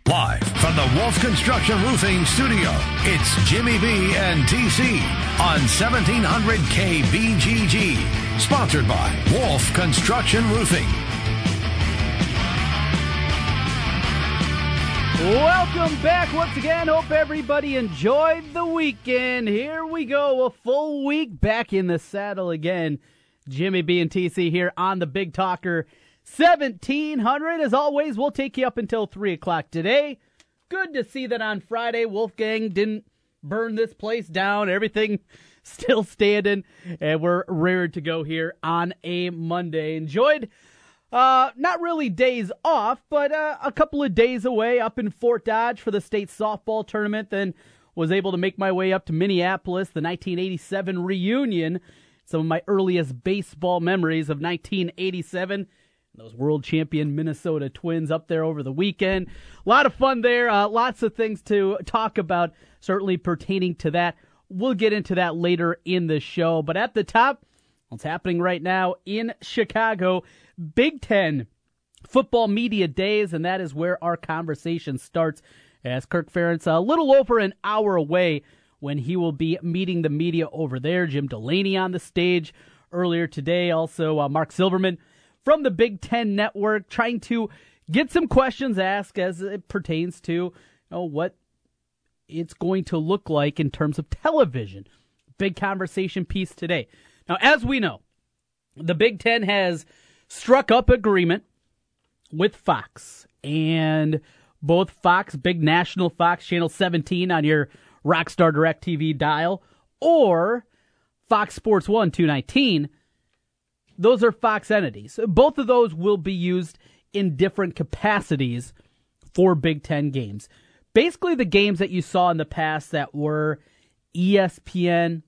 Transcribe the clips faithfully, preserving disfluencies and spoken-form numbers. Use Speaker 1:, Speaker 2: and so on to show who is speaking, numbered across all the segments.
Speaker 1: Live from the Wolf Construction Roofing Studio, it's Jimmy B and T C on seventeen hundred K B G G. Sponsored by Wolf Construction Roofing.
Speaker 2: Welcome back once again. Hope everybody enjoyed the weekend. Here we go, a full week back in the saddle again. Jimmy B and T C here on the Big Talker seventeen hundred. As always, we'll take you up until three o'clock today. Good to see that on Friday, Wolfgang didn't burn this place down. Everything still standing, and we're reared to go here on a Monday. Enjoyed Uh, not really days off, but uh, a couple of days away up in Fort Dodge for the state softball tournament. Then was able to make my way up to Minneapolis, the nineteen eighty-seven reunion. Some of my earliest baseball memories of nineteen eighty-seven. Those world champion Minnesota Twins up there over the weekend. A lot of fun there. Uh, lots of things to talk about, certainly pertaining to that. We'll get into that later in the show. But at the top, what's happening right now in Chicago, Big Ten Football Media Days, and that is where our conversation starts as Kirk Ferentz a little over an hour away when he will be meeting the media over there. Jim Delaney on the stage earlier today. Also, uh, Mark Silverman from the Big Ten Network trying to get some questions asked as it pertains to you know, what it's going to look like in terms of television. Big conversation piece today. Now, as we know, the Big Ten has struck up agreement with Fox, and both Fox, big national Fox, Channel seventeen on your Rockstar DirecTV dial, or Fox Sports one, two nineteen, those are Fox entities. Both of those will be used in different capacities for Big Ten games. Basically, the games that you saw in the past that were E S P N,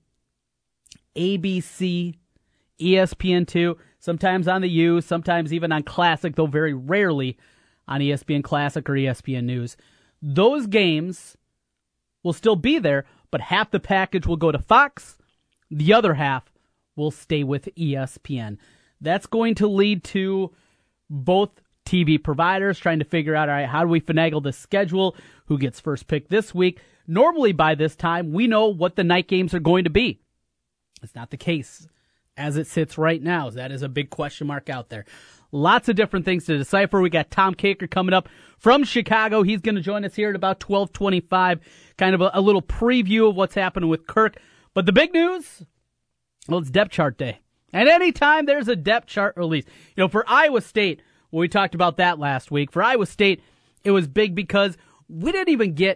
Speaker 2: A B C, E S P N two, sometimes on the U, sometimes even on Classic, though very rarely on E S P N Classic or E S P N News. Those games will still be there, but half the package will go to Fox. The other half will stay with E S P N. That's going to lead to both T V providers trying to figure out, all right, how do we finagle the schedule? Who gets first pick this week? Normally by this time, we know what the night games are going to be. It's not the case as it sits right now. That is a big question mark out there. Lots of different things to decipher. We got Tom Caker coming up from Chicago. He's going to join us here at about twelve twenty-five. Kind of a, a little preview of what's happening with Kirk. But the big news, well, it's depth chart day. And anytime there's a depth chart release, you know, for Iowa State, well, we talked about that last week. For Iowa State, it was big because we didn't even get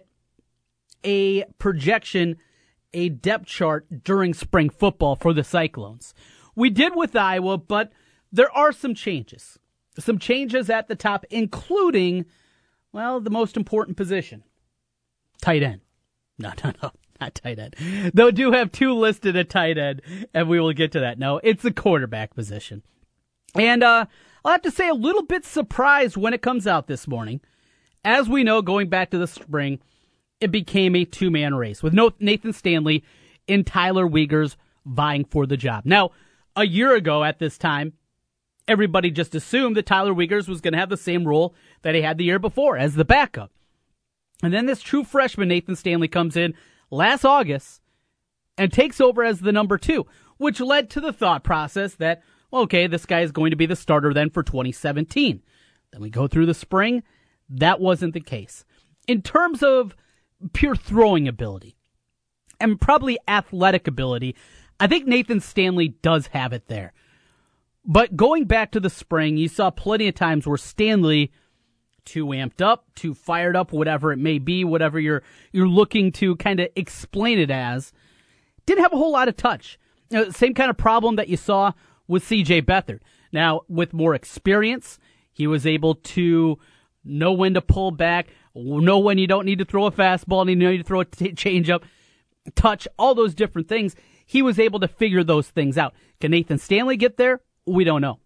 Speaker 2: a projection, a depth chart during spring football for the Cyclones. We did with Iowa, but there are some changes. Some changes at the top, including, well, the most important position, tight end. No, no, no, not tight end. They do have two listed at tight end, and we will get to that. No, it's the quarterback position. And uh, I'll have to say a little bit surprised when it comes out this morning. As we know, going back to the spring, it became a two-man race with Nathan Stanley and Tyler Wiegers vying for the job. Now, a year ago at this time, everybody just assumed that Tyler Wiegers was going to have the same role that he had the year before as the backup. And then this true freshman, Nathan Stanley, comes in last August and takes over as the number two, which led to the thought process that, well, okay, this guy is going to be the starter then for twenty seventeen. Then we go through the spring. That wasn't the case. In terms of pure throwing ability and probably athletic ability, I think Nathan Stanley does have it there. But going back to the spring, you saw plenty of times where Stanley, too amped up, too fired up, whatever it may be, whatever you're you're looking to kind of explain it as, didn't have a whole lot of touch. You know, same kind of problem that you saw with C J Beathard. Now, with more experience, he was able to know when to pull back, know when you don't need to throw a fastball and you know you need to throw a t- changeup, touch, all those different things. He was able to figure those things out. Can Nathan Stanley get there? We don't know.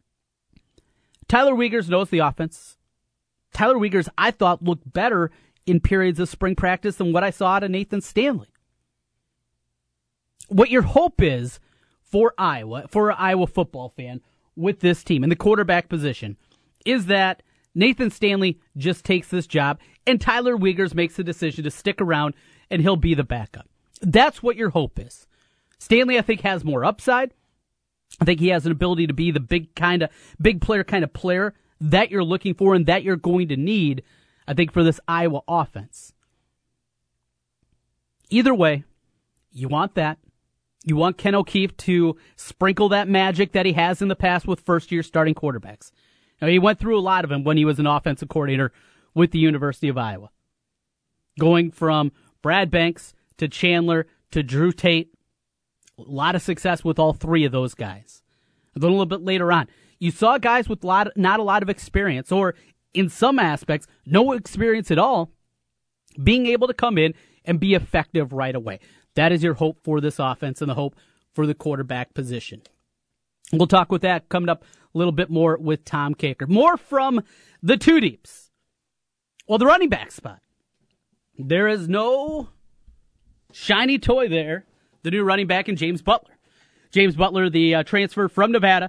Speaker 2: Tyler Wiegers knows the offense. Tyler Wiegers, I thought, looked better in periods of spring practice than what I saw out of Nathan Stanley. What your hope is for Iowa, for an Iowa football fan with this team in the quarterback position, is that Nathan Stanley just takes this job, and Tyler Wiegers makes the decision to stick around, and he'll be the backup. That's what your hope is. Stanley, I think, has more upside. I think he has an ability to be the big kind of big player kind of player that you're looking for and that you're going to need, I think, for this Iowa offense. Either way, you want that. You want Ken O'Keefe to sprinkle that magic that he has in the past with first-year starting quarterbacks. Now, he went through a lot of them when he was an offensive coordinator with the University of Iowa. Going from Brad Banks to Chandler to Drew Tate. A lot of success with all three of those guys. And then a little bit later on, you saw guys with lot, not a lot of experience, or in some aspects, no experience at all, being able to come in and be effective right away. That is your hope for this offense and the hope for the quarterback position. We'll talk with that coming up a little bit more with Tom Kakert. More from the two deeps. Well, the running back spot. There is no shiny toy there. The new running back in James Butler. James Butler, the uh, transfer from Nevada.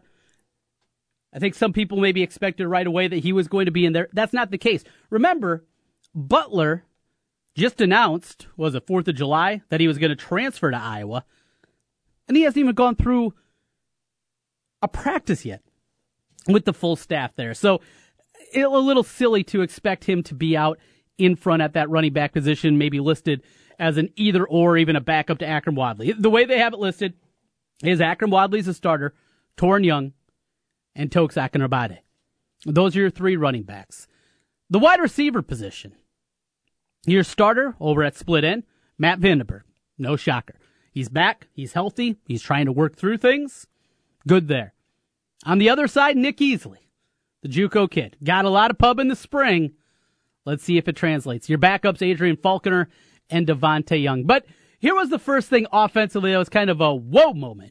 Speaker 2: I think some people maybe expected right away that he was going to be in there. That's not the case. Remember, Butler just announced, was it fourth of July, that he was going to transfer to Iowa. And he hasn't even gone through a practice yet with the full staff there. So a little silly to expect him to be out in front at that running back position, maybe listed as an either or, even a backup to Akram Wadley. The way they have it listed is Akram Wadley's a starter, Torrin Young, and Tokes Akinrabade. Those are your three running backs. The wide receiver position. Your starter over at split end, Matt Vandenberg. No shocker. He's back. He's healthy. He's trying to work through things. Good there. On the other side, Nick Easley, the JUCO kid. Got a lot of pub in the spring. Let's see if it translates. Your backups, Adrian Faulkner and Devontae Young. But here was the first thing offensively that was kind of a whoa moment.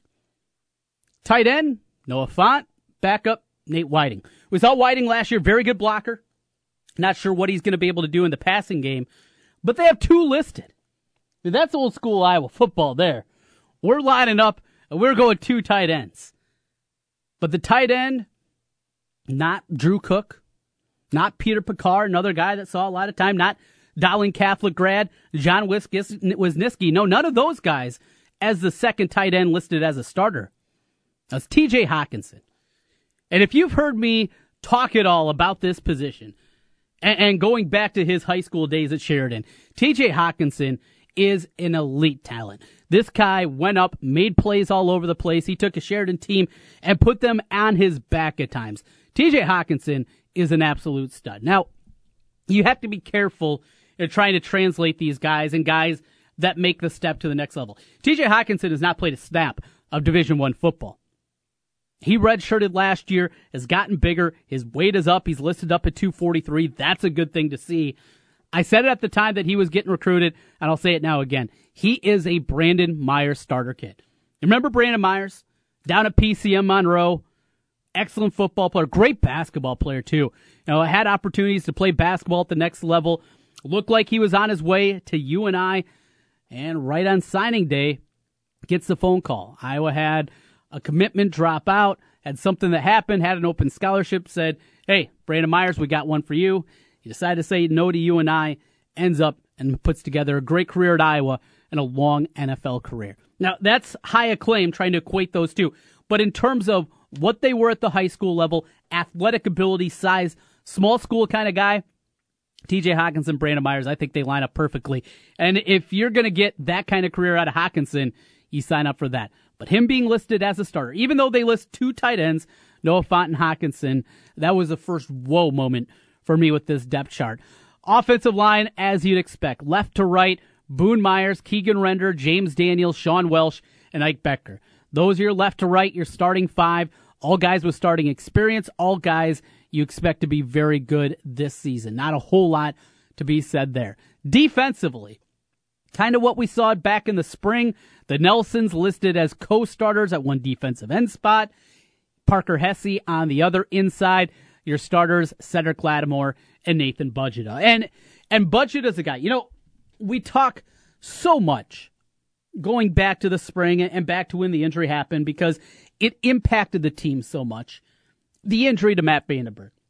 Speaker 2: Tight end, Noah Fant. Backup, Nate Whiting. We saw Whiting last year, very good blocker. Not sure what he's going to be able to do in the passing game, but they have two listed. I mean, that's old school Iowa football there. We're lining up, and we're going two tight ends. But the tight end, not Drew Cook, not Peter Picard, another guy that saw a lot of time, not Dowling Catholic grad, John Wisniewski. No, none of those guys as the second tight end listed as a starter. That's T J Hockenson. And if you've heard me talk at all about this position, and, and going back to his high school days at Sheridan, T J Hockenson is an elite talent. This guy went up, made plays all over the place. He took a Sheridan team and put them on his back at times. T J Hockenson is an absolute stud. Now, you have to be careful in trying to translate these guys and guys that make the step to the next level. T J Hockenson has not played a snap of Division I football. He redshirted last year, has gotten bigger. His weight is up. He's listed up at two forty-three. That's a good thing to see. I said it at the time that he was getting recruited, and I'll say it now again. He is a Brandon Myers starter kid. Remember Brandon Myers? Down at P C M Monroe. Excellent football player. Great basketball player, too. You know, had opportunities to play basketball at the next level. Looked like he was on his way to U N I. And right on signing day, gets the phone call. Iowa had a commitment drop out, had something that happened, had an open scholarship, said, hey, Brandon Myers, we got one for you. He decided to say no to U N I, ends up and puts together a great career at Iowa and a long N F L career. Now, that's high acclaim, trying to equate those two. But in terms of what they were at the high school level, athletic ability, size, small school kind of guy, T J Hockenson, Brandon Myers, I think they line up perfectly. And if you're going to get that kind of career out of Hockenson, you sign up for that. But him being listed as a starter, even though they list two tight ends, Noah Fant and Hockenson, that was the first whoa moment for me with this depth chart. Offensive line, as you'd expect. Left to right, Boone Myers, Keegan Render, James Daniels, Sean Welsh, and Ike Becker. Those are your left to right, your starting five. All guys with starting experience, all guys you expect to be very good this season. Not a whole lot to be said there. Defensively, kind of what we saw back in the spring. The Nelsons listed as co-starters at one defensive end spot. Parker Hesse on the other inside. Your starters, Cedric Lattimore and Nathan Budgeta. And and Budgeta's a guy, you know, we talk so much going back to the spring and back to when the injury happened because it impacted the team so much. The injury to Matt Vandenberg.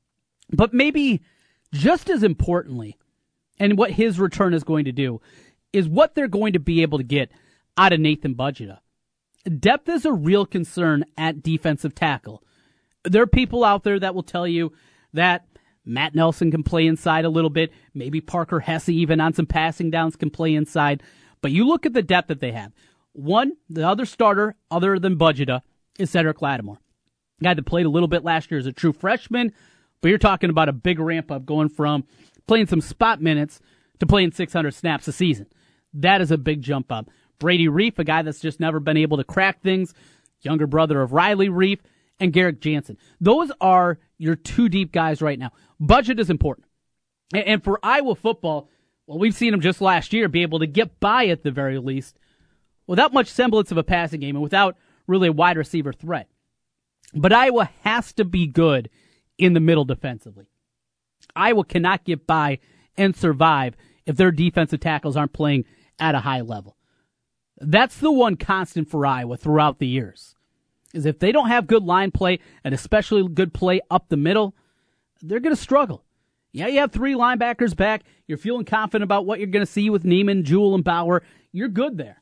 Speaker 2: But maybe just as importantly, and what his return is going to do, is what they're going to be able to get out of Nathan Budgeta. Depth is a real concern at defensive tackle. There are people out there that will tell you that Matt Nelson can play inside a little bit. Maybe Parker Hesse, even on some passing downs, can play inside. But you look at the depth that they have. One, the other starter, other than Budgeta, is Cedric Lattimore. A guy that played a little bit last year as a true freshman, but you're talking about a big ramp-up going from playing some spot minutes to playing six hundred snaps a season. That is a big jump up. Brady Reef, a guy that's just never been able to crack things, younger brother of Riley Reef, and Garrett Jansen. Those are your two deep guys right now. Budget is important. And for Iowa football, well, we've seen them just last year be able to get by at the very least without much semblance of a passing game and without really a wide receiver threat. But Iowa has to be good in the middle defensively. Iowa cannot get by and survive if their defensive tackles aren't playing at a high level. That's the one constant for Iowa throughout the years, is if they don't have good line play and especially good play up the middle, they're going to struggle. Yeah, you have three linebackers back. You're feeling confident about what you're going to see with Neiman, Jewell, and Bauer. You're good there.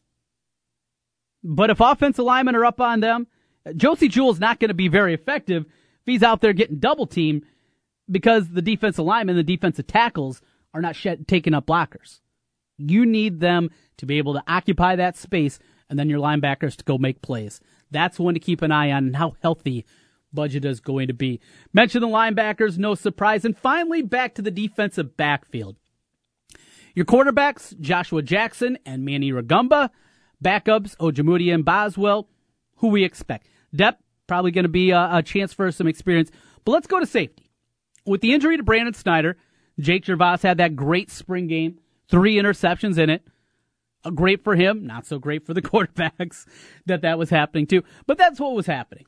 Speaker 2: But if offensive linemen are up on them, Josie Jewell's not going to be very effective if he's out there getting double-teamed because the defensive linemen, the defensive tackles, are not shed, taking up blockers. You need them to be able to occupy that space and then your linebackers to go make plays. That's one to keep an eye on and how healthy Budgeta is going to be. Mention the linebackers, no surprise. And finally, back to the defensive backfield. Your quarterbacks, Joshua Jackson and Manny Rugamba. Backups, Ojemudia and Boswell. Who we expect. Depth, probably going to be a, a chance for some experience. But let's go to safety. With the injury to Brandon Snyder, Jake Gervais had that great spring game. Three interceptions in it. Uh, great for him, not so great for the quarterbacks that that was happening to. But that's what was happening.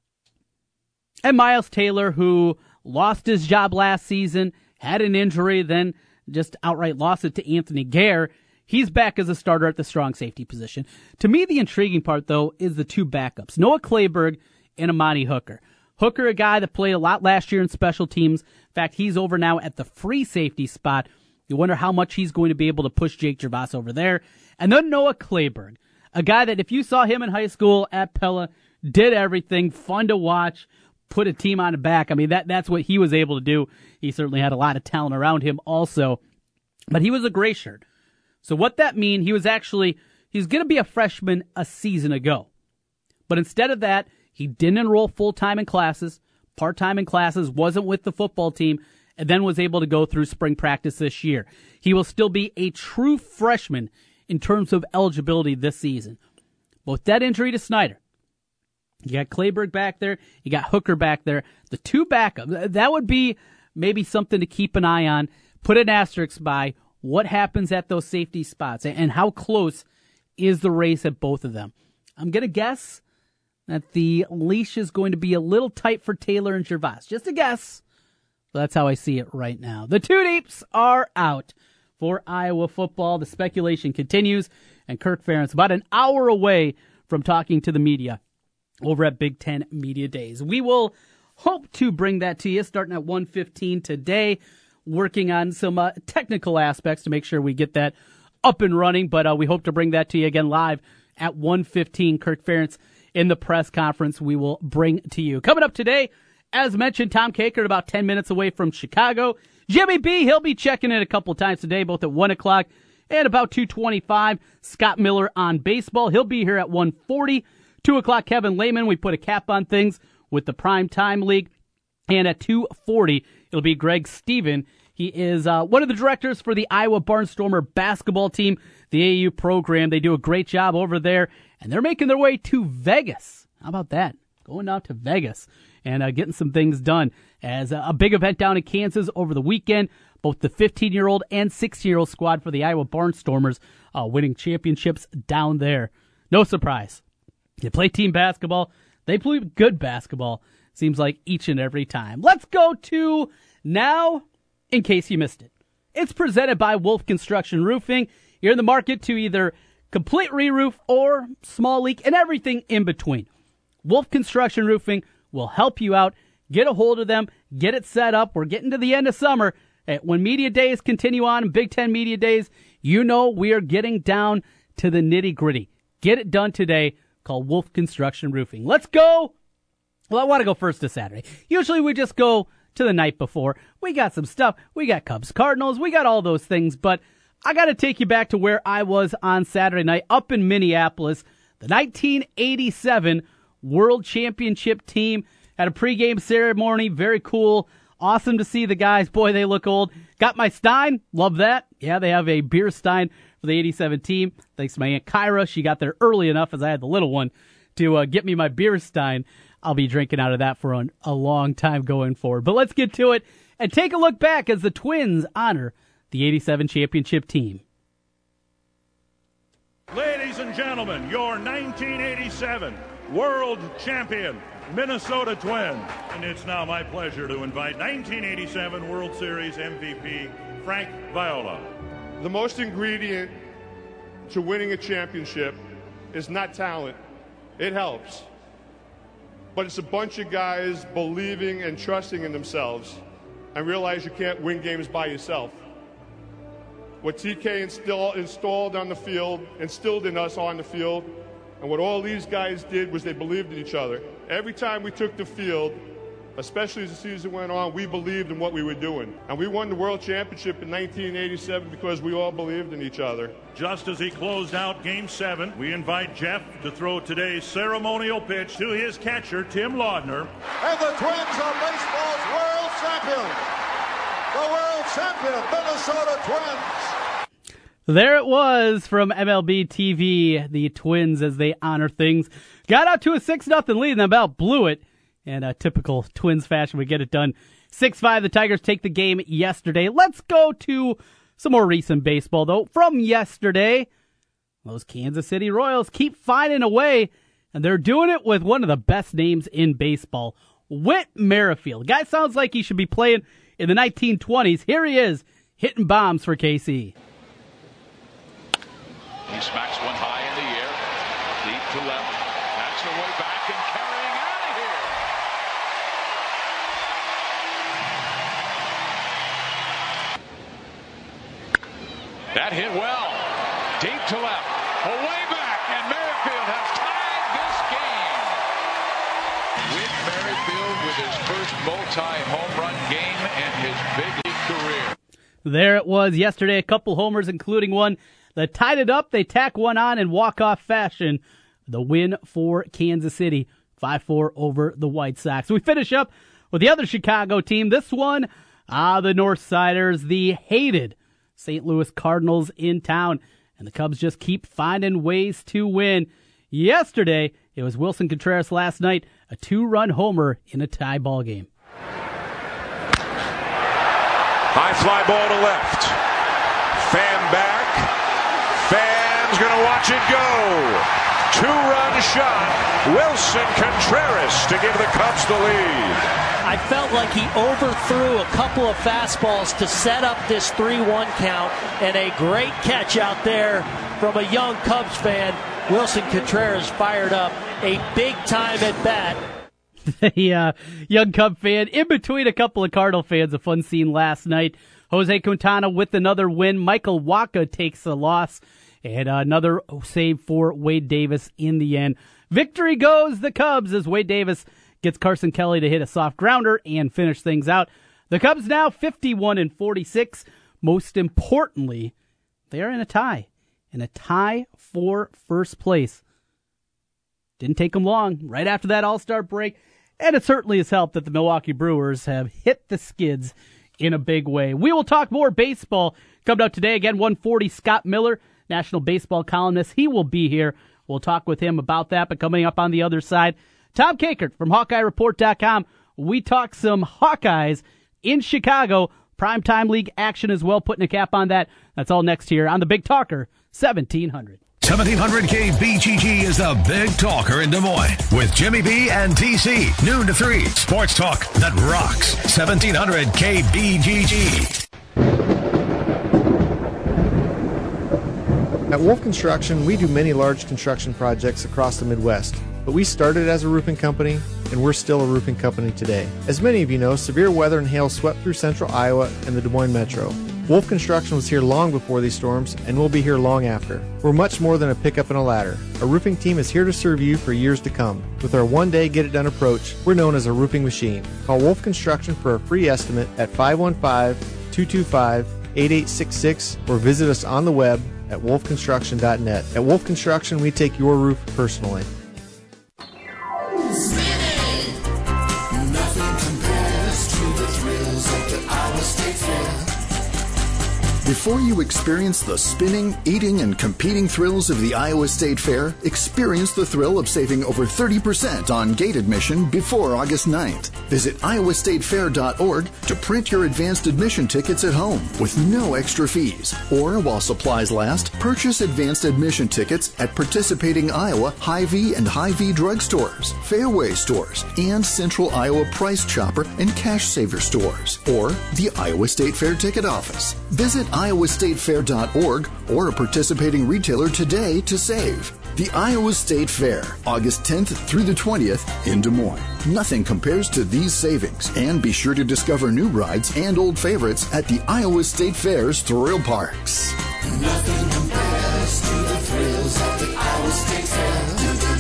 Speaker 2: And Miles Taylor, who lost his job last season, had an injury, then just outright lost it to Anthony Gare. He's back as a starter at the strong safety position. To me, the intriguing part, though, is the two backups, Noah Clayberg and Amani Hooker. Hooker, a guy that played a lot last year in special teams. In fact, he's over now at the free safety spot. You wonder how much he's going to be able to push Jake Gervais over there. And then Noah Clayberg, a guy that if you saw him in high school at Pella, did everything, fun to watch, put a team on the back. I mean, that that's what he was able to do. He certainly had a lot of talent around him also. But he was a gray shirt. So what that means, he was actually, he's going to be a freshman a season ago. But instead of that, he didn't enroll full-time in classes, part-time in classes, wasn't with the football team, and then was able to go through spring practice this year. He will still be a true freshman in terms of eligibility this season. But with that injury to Snyder, you got Clayberg back there, you got Hooker back there, the two backups, that would be maybe something to keep an eye on, put an asterisk by what happens at those safety spots and how close is the race at both of them. I'm going to guess that the leash is going to be a little tight for Taylor and Gervais. Just a guess. But that's how I see it right now. The two deeps are out for Iowa football. The speculation continues, and Kirk Ferentz about an hour away from talking to the media over at Big Ten Media Days. We will hope to bring that to you starting at one fifteen today, working on some uh, technical aspects to make sure we get that up and running, but uh, we hope to bring that to you again live at one fifteen. Kirk Ferentz in the press conference we will bring to you. Coming up today, as mentioned, Tom Kakert about ten minutes away from Chicago. Jimmy B, he'll be checking in a couple of times today, both at one o'clock and about two twenty-five. Scott Miller on baseball. He'll be here at one forty. two o'clock, Kevin Lehman. We put a cap on things with the Prime Time League. And at two forty, it'll be Greg Steven. He is uh, one of the directors for the Iowa Barnstormer basketball team, the A A U program. They do a great job over there, and they're making their way to Vegas. How about that? Going out to Vegas and uh, getting some things done as a, a big event down in Kansas over the weekend. Both the fifteen-year-old and sixteen-year-old squad for the Iowa Barnstormers uh, winning championships down there. No surprise. They play team basketball. They play good basketball, seems like each and every time. Let's go to now, in case you missed it. It's presented by Wolf Construction Roofing. You're in the market to either complete re-roof or small leak and everything in between. Wolf Construction Roofing will help you out, Get a hold of them. Get it set up. We're getting to the end of summer. When media days continue on, Big Ten media days, you know we are getting down to the nitty-gritty. Get it done today. Call Wolf Construction Roofing. Let's go. Well, I want to go first to Saturday. Usually we just go to the night before. We got some stuff. We got Cubs, Cardinals. We got all those things. But I got to take you back to where I was on Saturday night up in Minneapolis. The nineteen eighty-seven World Championship team had a pregame ceremony. Very cool. Awesome to see the guys. Boy, they look old. Got my Stein. Love that. Yeah, they have a beer Stein for the eighty-seven team. Thanks to my Aunt Kyra. She got there early enough as I had the little one to uh, get me my beer Stein. I'll be drinking out of that for an, a long time going forward. But let's get to it and take a look back as the Twins honor the eighty-seven championship team.
Speaker 3: Ladies and gentlemen, your nineteen eighty-seven World Champion Minnesota Twins. And it's now my pleasure to invite nineteen eighty-seven World Series M V P Frank Viola.
Speaker 4: The most ingredient to winning a championship is not talent. It helps. But it's a bunch of guys believing and trusting in themselves and realize you can't win games by yourself. What T K instill, installed on the field, instilled in us on the field, and what all these guys did was they believed in each other. Every time we took the field, especially as the season went on, we believed in what we were doing. And we won the World Championship in nineteen eighty-seven because we all believed in each other.
Speaker 3: Just as he closed out Game seven, we invite Jeff to throw today's ceremonial pitch to his catcher, Tim Laudner.
Speaker 5: And the Twins are baseball's world champions. The world champion Minnesota Twins.
Speaker 2: There it was from M L B T V, the Twins as they honor things. Got out to a six nothing lead and about blew it. And a typical Twins fashion, we get it done. six five, the Tigers take the game yesterday. Let's go to some more recent baseball, though. From yesterday, those Kansas City Royals keep finding a way, and they're doing it with one of the best names in baseball, Whit Merrifield. Guy sounds like he should be playing in the nineteen twenties. Here he is, hitting bombs for K C.
Speaker 6: He smacks one high in the air, deep to left, backs away back and carrying out of here. That hit well, deep to left, away back, and Merrifield has tied this game. Whit Merrifield with his first multi-home run game in his big league career.
Speaker 2: There it was yesterday, a couple homers, including one that tied it up. They tack one on in walk-off fashion. The win for Kansas City, five four over the White Sox. We finish up with the other Chicago team. This one, ah, the Northsiders, the hated Saint Louis Cardinals in town. And the Cubs just keep finding ways to win. Yesterday, it was Wilson Contreras. Last night, a two-run homer in a tie ball game.
Speaker 7: High fly ball to left. Fan back. Fan's going to watch it go. Two-run shot. Wilson Contreras to give the Cubs the lead.
Speaker 8: I felt like he overthrew a couple of fastballs to set up this three one count, and a great catch out there from a young Cubs fan. Wilson Contreras fired up a big-time at-bat.
Speaker 2: The uh, young Cub fan, in between a couple of Cardinal fans, a fun scene last night. Jose Quintana with another win. Michael Wacha takes a loss. And another save for Wade Davis in the end. Victory goes the Cubs as Wade Davis gets Carson Kelly to hit a soft grounder and finish things out. The Cubs now fifty-one and forty-six. Most importantly, they are in a tie. In a tie for first place. Didn't take them long. Right after that All-Star break. And it certainly has helped that the Milwaukee Brewers have hit the skids in a big way. We will talk more baseball coming up today. Again, one forty, Scott Miller, National Baseball columnist. He will be here. We'll talk with him about that. But coming up on the other side, Tom Kakert from Hawkeye Report dot com. We talk some Hawkeyes in Chicago. Primetime League action as well, putting a cap on that. That's all next here on the Big Talker, seventeen hundred.
Speaker 1: seventeen hundred K B G G is the Big Talker in Des Moines with Jimmy B and T C. Noon to three. Sports talk that rocks. seventeen hundred K B G G.
Speaker 9: At Wolf Construction, we do many large construction projects across the Midwest. But we started as a roofing company, and we're still a roofing company today. As many of you know, severe weather and hail swept through central Iowa and the Des Moines metro. Wolf Construction was here long before these storms and will be here long after. We're much more than a pickup and a ladder. Our roofing team is here to serve you for years to come. With our one-day get-it-done approach, we're known as a roofing machine. Call Wolf Construction for a free estimate at five one five, two two five, eight eight six six or visit us on the web at wolf construction dot net. At Wolf Construction, we take your roof personally.
Speaker 10: Before you experience the spinning, eating, and competing thrills of the Iowa State Fair, experience the thrill of saving over thirty percent on gate admission before August ninth. Visit iowa state fair dot org to print your advanced admission tickets at home with no extra fees. Or, while supplies last, purchase advanced admission tickets at participating Iowa Hy-Vee and Hy-Vee drugstores, Fairway stores, and Central Iowa Price Chopper and Cash Saver stores, or the Iowa State Fair ticket office. Visit iowa state fair dot org or a participating retailer today to save. The Iowa State Fair, August tenth through the twentieth in Des Moines. Nothing compares to these savings, and be sure to discover new rides and old favorites at the Iowa State Fair's thrill parks.
Speaker 11: Nothing compares to the thrills of the Iowa State Fair.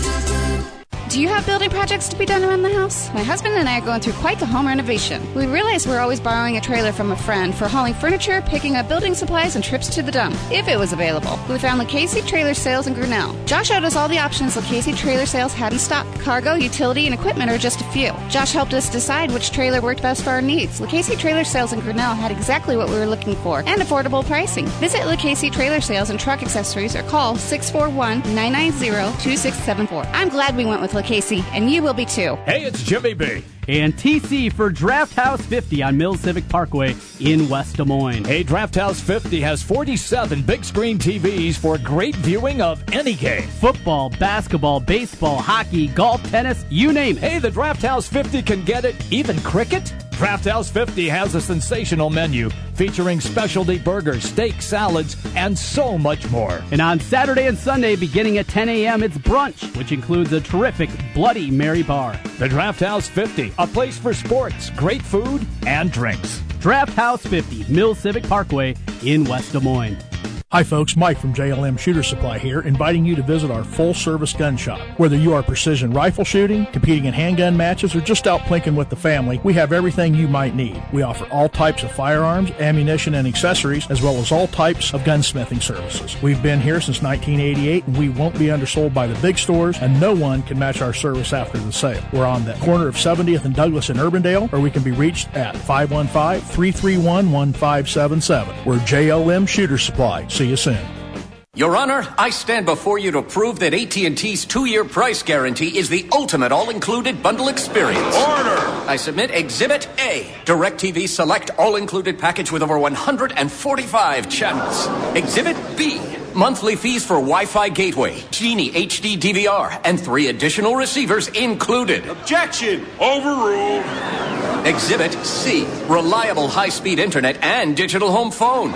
Speaker 12: Do you have building projects to be done around the house? My husband and I are going through quite the home renovation. We realize we're always borrowing a trailer from a friend for hauling furniture, picking up building supplies, and trips to the dump, if it was available. We found Lucchese Trailer Sales in Grinnell. Josh showed us all the options Lucchese Trailer Sales had in stock. Cargo, utility, and equipment are just a few. Josh helped us decide which trailer worked best for our needs. Lucchese Trailer Sales in Grinnell had exactly what we were looking for, and affordable pricing. Visit Lucchese Trailer Sales and Truck Accessories or call six four one, nine nine zero, two six seven four. I'm glad we went with Lucchese, and you will be too.
Speaker 13: Hey, it's Jimmy B.
Speaker 2: And T C for Draft House fifty on Mills Civic Parkway in West Des Moines.
Speaker 13: Hey, Draft House fifty has forty-seven big screen T Vs for great viewing of any game.
Speaker 2: Football, basketball, baseball, hockey, golf, tennis, you name it.
Speaker 13: Hey, the Draft House fifty can get it, even cricket. Draft House fifty has a sensational menu featuring specialty burgers, steak, salads, and so much more.
Speaker 2: And on Saturday and Sunday, beginning at ten a.m., it's brunch, which includes a terrific Bloody Mary bar.
Speaker 13: The Draft House fifty, a place for sports, great food, and drinks.
Speaker 2: Draft House fifty, Mills Civic Parkway in West Des Moines.
Speaker 14: Hi folks, Mike from J L M Shooter Supply here, inviting you to visit our full-service gun shop. Whether you are precision rifle shooting, competing in handgun matches, or just out plinking with the family, we have everything you might need. We offer all types of firearms, ammunition, and accessories, as well as all types of gunsmithing services. We've been here since nineteen eighty-eight, and we won't be undersold by the big stores, and no one can match our service after the sale. We're on the corner of seventieth and Douglas in Urbandale, or we can be reached at five one five, three three one, one five seven seven. We're J L M Shooter Supply. See you soon.
Speaker 15: Your Honor, I stand before you to prove that A T and T's two-year price guarantee is the ultimate all-included bundle experience.
Speaker 6: Order!
Speaker 15: I submit Exhibit A, DirecTV Select all-included package with over one hundred forty-five channels. Exhibit B, monthly fees for Wi-Fi gateway, Genie H D D V R, and three additional receivers included.
Speaker 6: Objection! Overruled.
Speaker 15: Exhibit C, reliable high-speed internet and digital home phone.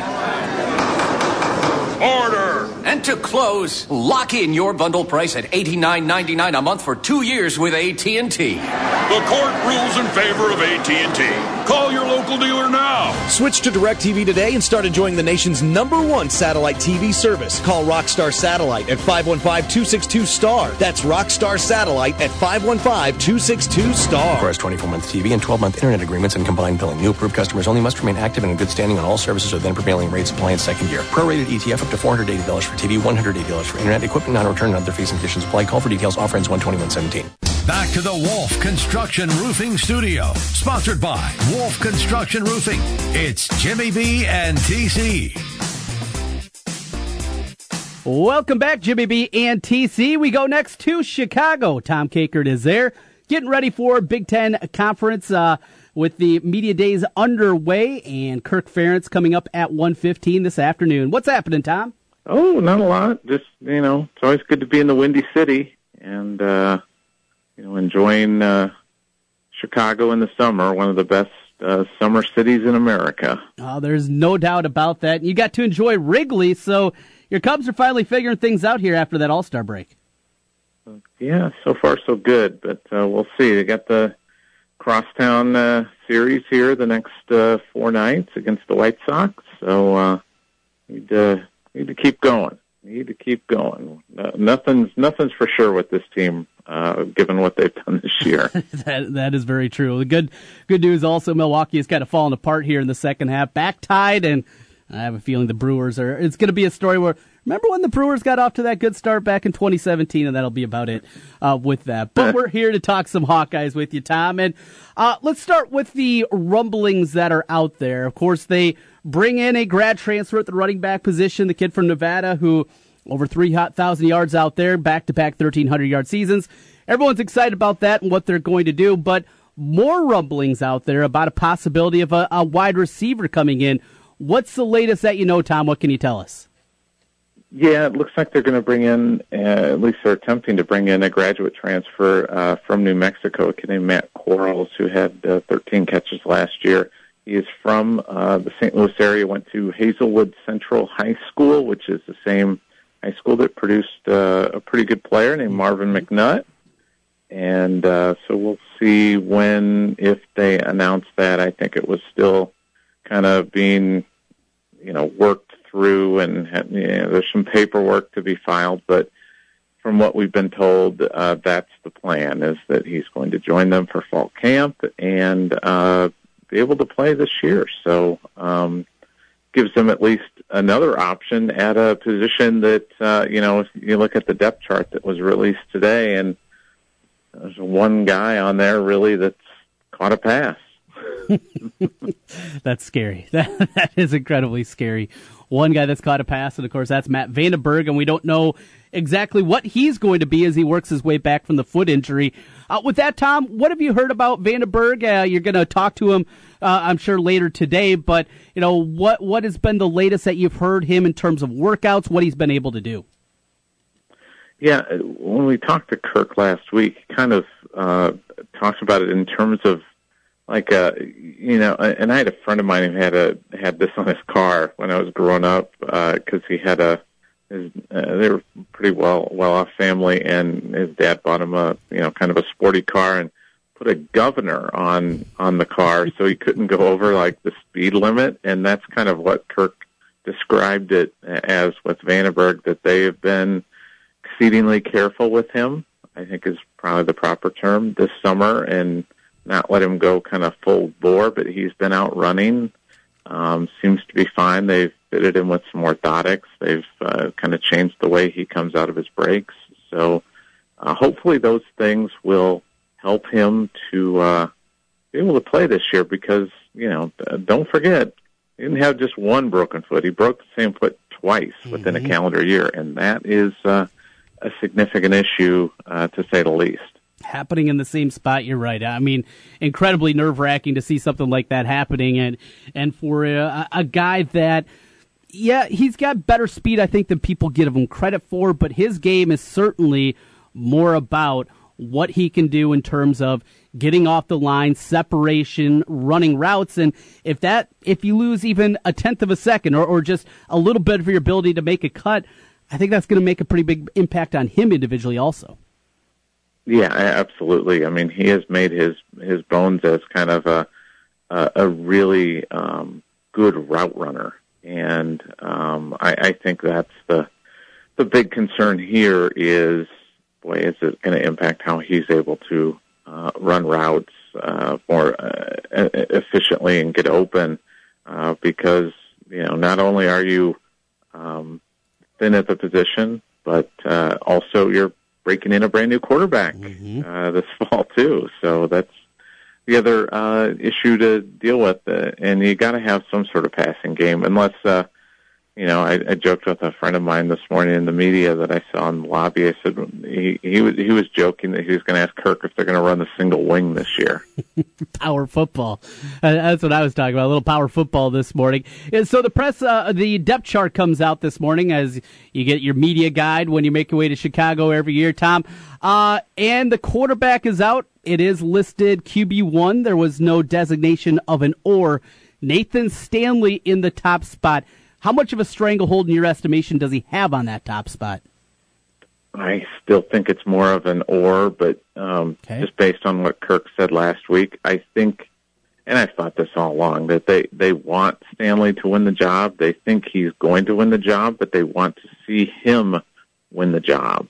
Speaker 6: Order!
Speaker 15: And to close, lock in your bundle price at eighty-nine ninety-nine a month for two years with A T and T.
Speaker 6: The court rules in favor of A T and T. Call your local dealer now.
Speaker 16: Switch to DirecTV today and start enjoying the nation's number one satellite T V service. Call Rockstar Satellite at five one five, two six two, S T A R. That's Rockstar Satellite at five one five, two six two, S T A R.
Speaker 17: Requires twenty-four month T V and twelve month internet agreements and combined billing. New approved customers only must remain active and in good standing on all services with then prevailing rates apply in second year. Prorated E T F up to four hundred eighty dollars for T V, one hundred eighty dollars for internet, equipment non-return, and other fees and conditions apply. Call for details. Offer ends one twenty-one seventeen.
Speaker 1: Back to the Wolf Construction Roofing Studio, sponsored by Wolf Construction Roofing. It's Jimmy B and T C.
Speaker 2: Welcome back, Jimmy B and T C. We go next to Chicago. Tom Kakert is there, getting ready for Big Ten Conference uh, with the media days underway, and Kirk Ferentz coming up at one fifteen this afternoon. What's happening, Tom?
Speaker 18: Oh, not a lot. Just, you know, it's always good to be in the Windy City and, uh, you know, enjoying uh, Chicago in the summer, one of the best uh, summer cities in America.
Speaker 2: Oh, there's no doubt about that. You got to enjoy Wrigley, so your Cubs are finally figuring things out here after that All-Star break.
Speaker 18: Yeah, so far so good, but uh, we'll see. They got the Crosstown uh, series here the next uh, four nights against the White Sox, so uh, need to need to keep going. Need to keep going. Uh, nothing's nothing's for sure with this team, uh, given what they've done this year.
Speaker 2: that that is very true. The good good news also, Milwaukee is kind of falling apart here in the second half, back tied, and I have a feeling the Brewers are. It's going to be a story where. Remember when the Brewers got off to that good start back in twenty seventeen, and that'll be about it uh, with that. But we're here to talk some Hawkeyes with you, Tom. And uh, let's start with the rumblings that are out there. Of course, they bring in a grad transfer at the running back position, the kid from Nevada who over three thousand yards out there, back-to-back thirteen hundred yard seasons. Everyone's excited about that and what they're going to do, but more rumblings out there about a possibility of a, a wide receiver coming in. What's the latest that you know, Tom? What can you tell us?
Speaker 18: Yeah, it looks like they're going to bring in, uh, at least they're attempting to bring in a graduate transfer uh, from New Mexico, a kid named Matt Quarles, who had uh, thirteen catches last year. He is from uh, the Saint Louis area, went to Hazelwood Central High School, which is the same high school that produced uh, a pretty good player named Marvin McNutt. And uh, so we'll see when, if they announce that. I think it was still kind of being, you know, worked through, and you know, there's some paperwork to be filed, but from what we've been told, uh, that's the plan, is that he's going to join them for fall camp and uh, be able to play this year. So um, gives them at least another option at a position that, uh, you know, if you look at the depth chart that was released today, and there's one guy on there really that's caught a pass.
Speaker 2: That's scary. That, that is incredibly scary. One guy that's caught a pass, and of course that's Matt Vandenberg, and we don't know exactly what he's going to be as he works his way back from the foot injury. Uh, with that, Tom, what have you heard about Vandenberg? Uh, you're going to talk to him, uh, I'm sure, later today, but you know what what has been the latest that you've heard him in terms of workouts, what he's been able to do?
Speaker 18: Yeah, when we talked to Kirk last week, he kind of uh, talks about it in terms of like, uh, you know, and I had a friend of mine who had a had this on his car when I was growing up, because uh, he had a, his, uh, they were pretty well well off family, and his dad bought him a, you know, kind of a sporty car and put a governor on on the car so he couldn't go over like the speed limit, and that's kind of what Kirk described it as with Vandenberg, that they have been exceedingly careful with him, I think is probably the proper term, this summer, and not let him go kind of full bore, but he's been out running. Um, seems to be fine. They've fitted him with some orthotics. They've uh, kind of changed the way he comes out of his breaks. So uh, hopefully those things will help him to uh, be able to play this year, because, you know, don't forget, he didn't have just one broken foot. He broke the same foot twice mm-hmm. within a calendar year, and that is uh, a significant issue, uh, to say the least.
Speaker 2: Happening in the same spot, you're right. I mean, incredibly nerve-wracking to see something like that happening, and and for a, a guy that, yeah, he's got better speed, I think, than people give him credit for, but his game is certainly more about what he can do in terms of getting off the line, separation, running routes, and if that if you lose even a tenth of a second or, or just a little bit of your ability to make a cut, I think that's going to make a pretty big impact on him individually also.
Speaker 18: Yeah, absolutely. I mean, he has made his, his bones as kind of a a, a really um, good route runner, and um, I, I think that's the the big concern here is, boy, is it going to impact how he's able to uh, run routes uh, more uh, efficiently and get open, uh, because, you know, not only are you um, thin at the position, but uh, also you're breaking in a brand new quarterback mm-hmm. uh, this fall too. So that's the other uh, issue to deal with. Uh, and you got to have some sort of passing game, unless, uh, you know, I, I joked with a friend of mine this morning in the media that I saw in the lobby. I said he he was he was joking that he was going to ask Kirk if they're going to run the single wing this year.
Speaker 2: Power football. Uh, that's what I was talking about. A little power football this morning. And so the press, uh, the depth chart comes out this morning as you get your media guide when you make your way to Chicago every year, Tom. Uh, and the quarterback is out. It is listed Q B one. There was no designation of an or. Nathan Stanley in the top spot. How much of a stranglehold in your estimation does he have on that top spot?
Speaker 18: I still think it's more of an or, but um,
Speaker 2: okay.
Speaker 18: just based on what Kirk said last week, I think, and I've thought this all along, that they, they want Stanley to win the job. They think he's going to win the job, but they want to see him win the job.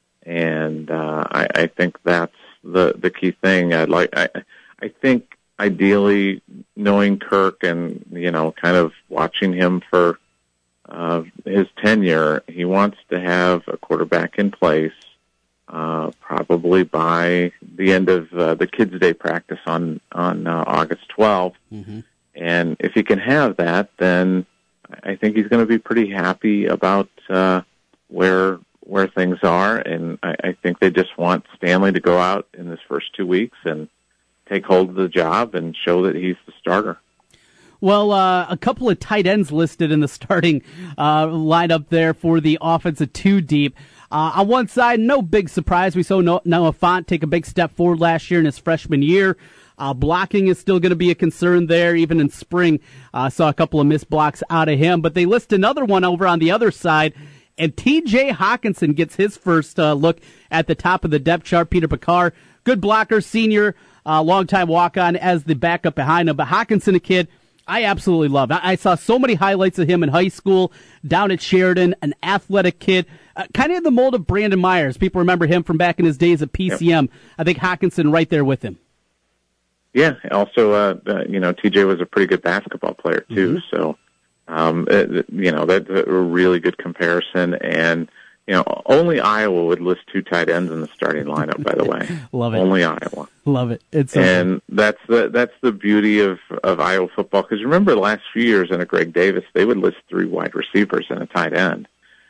Speaker 18: And uh, I, I think that's the, the key thing. I'd like, I, I think ideally knowing Kirk and, you know, kind of watching him for uh, his tenure, he wants to have a quarterback in place uh, probably by the end of uh, the Kids' Day practice on, on uh, August twelfth.
Speaker 2: Mm-hmm.
Speaker 18: And if he can have that, then I think he's going to be pretty happy about uh, where where things are. And I, I think they just want Stanley to go out in his first two weeks and take hold of the job and show that he's the starter.
Speaker 2: Well, uh, a couple of tight ends listed in the starting uh, lineup there for the offensive two deep. Uh, on one side, no big surprise. We saw Noah Fant take a big step forward last year in his freshman year. Uh, blocking is still going to be a concern there. Even in spring, uh, saw a couple of missed blocks out of him. But they list another one over on the other side, and T J Hockenson gets his first uh, look at the top of the depth chart. Peter Picard, good blocker, senior, uh, longtime walk-on as the backup behind him. But Hockenson, a kid I absolutely love. I, I saw so many highlights of him in high school, down at Sheridan, an athletic kid, uh, kind of in the mold of Brandon Myers. People remember him from back in his days at P C M. Yep. I think Hockenson right there with him.
Speaker 18: Yeah, also, uh, uh, you know, T J was a pretty good basketball player, too. Mm-hmm. So, um, it, you know, that's a really good comparison. And, you know, only Iowa would list two tight ends in the starting lineup, by the way.
Speaker 2: Love it.
Speaker 18: Only Iowa.
Speaker 2: Love it. It's
Speaker 18: and
Speaker 2: okay.
Speaker 18: that's the that's the beauty of, of Iowa football. Because remember, the last few years under Greg Davis, they would list three wide receivers and a tight end.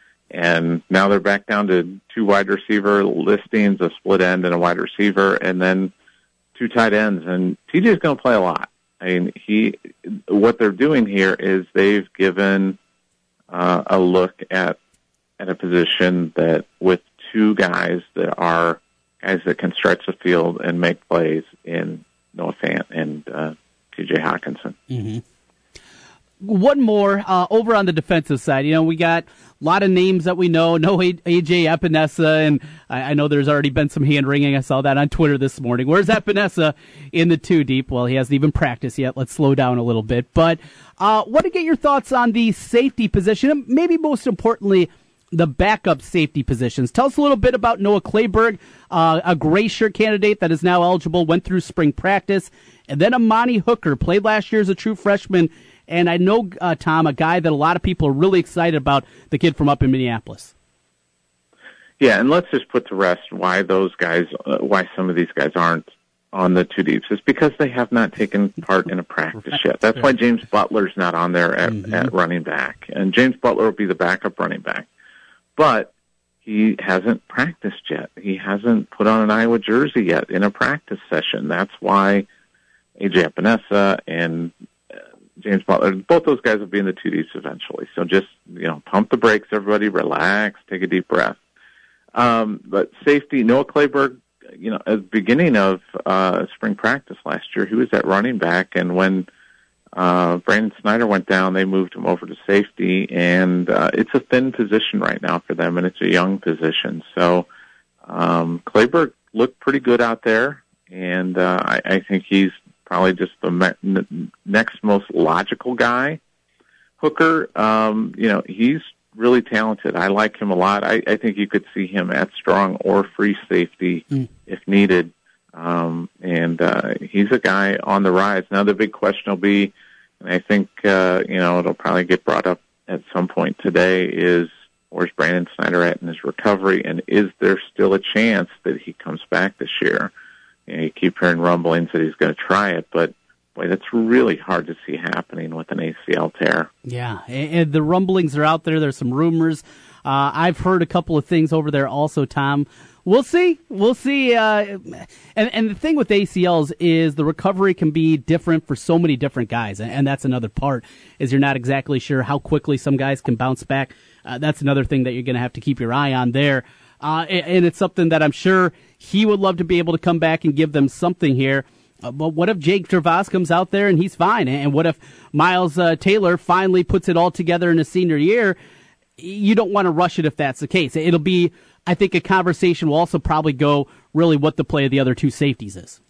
Speaker 18: And now they're back down to two wide receiver listings, a split end and a wide receiver, and then two tight ends. And T J's going to play a lot. I mean, he what they're doing here is they've given uh, a look at at a position that with two guys that are guys that can stretch the field and make plays in Noah Fant and uh, T J Hockenson.
Speaker 2: Mm-hmm. One more uh, over on the defensive side. You know, we got a lot of names that we know. No A J Epinesa, and I, I know there's already been some hand wringing. I saw that on Twitter this morning. Where's Epinesa in the two deep? Well, he hasn't even practiced yet. Let's slow down a little bit. But uh, want to get your thoughts on the safety position, and maybe most importantly, the backup safety positions. Tell us a little bit about Noah Clayberg, uh, a gray shirt candidate that is now eligible, went through spring practice, and then Amani Hooker, played last year as a true freshman. And I know, uh, Tom, a guy that a lot of people are really excited about, the kid from up in Minneapolis.
Speaker 18: Yeah, and let's just put to rest why those guys, uh, why some of these guys aren't on the two deeps. It's because they have not taken part in a practice yet. That's why James Butler's not on there at, mm-hmm. at running back. And James Butler will be the backup running back. But he hasn't practiced yet. He hasn't put on an Iowa jersey yet in a practice session. That's why A J Epinesa and James Butler, both those guys will be in the two deeps eventually. So just, you know, pump the brakes, everybody, relax, take a deep breath. Um, but safety, Noah Clayberg, you know, at the beginning of uh, spring practice last year, he was at running back, and when uh, Brandon Snyder went down, they moved him over to safety, and uh, it's a thin position right now for them, and it's a young position. So um, Clayberg looked pretty good out there, and uh, I, I think he's probably just the me- next most logical guy. Hooker, um, you know, he's really talented. I like him a lot. I, I think you could see him at strong or free safety mm. if needed. Um, and uh, he's a guy on the rise. Now the big question will be, and I think, uh, you know, it'll probably get brought up at some point today, is where's Brandon Snyder at in his recovery, and is there still a chance that he comes back this year? You know, you keep hearing rumblings that he's going to try it, but boy, that's really hard to see happening with an A C L tear.
Speaker 2: Yeah, and the rumblings are out there. There's some rumors. Uh, I've heard a couple of things over there also, Tom. We'll see. We'll see. Uh, and, and the thing with A C Ls is the recovery can be different for so many different guys, and that's another part, is you're not exactly sure how quickly some guys can bounce back. Uh, that's another thing that you're going to have to keep your eye on there. Uh, and it's something that I'm sure he would love to be able to come back and give them something here. Uh, but what if Jake Gervais comes out there and he's fine? And what if Miles uh, Taylor finally puts it all together in his senior year? You don't want to rush it if that's the case. It'll be I think a conversation will also probably go really what the play of the other two safeties is.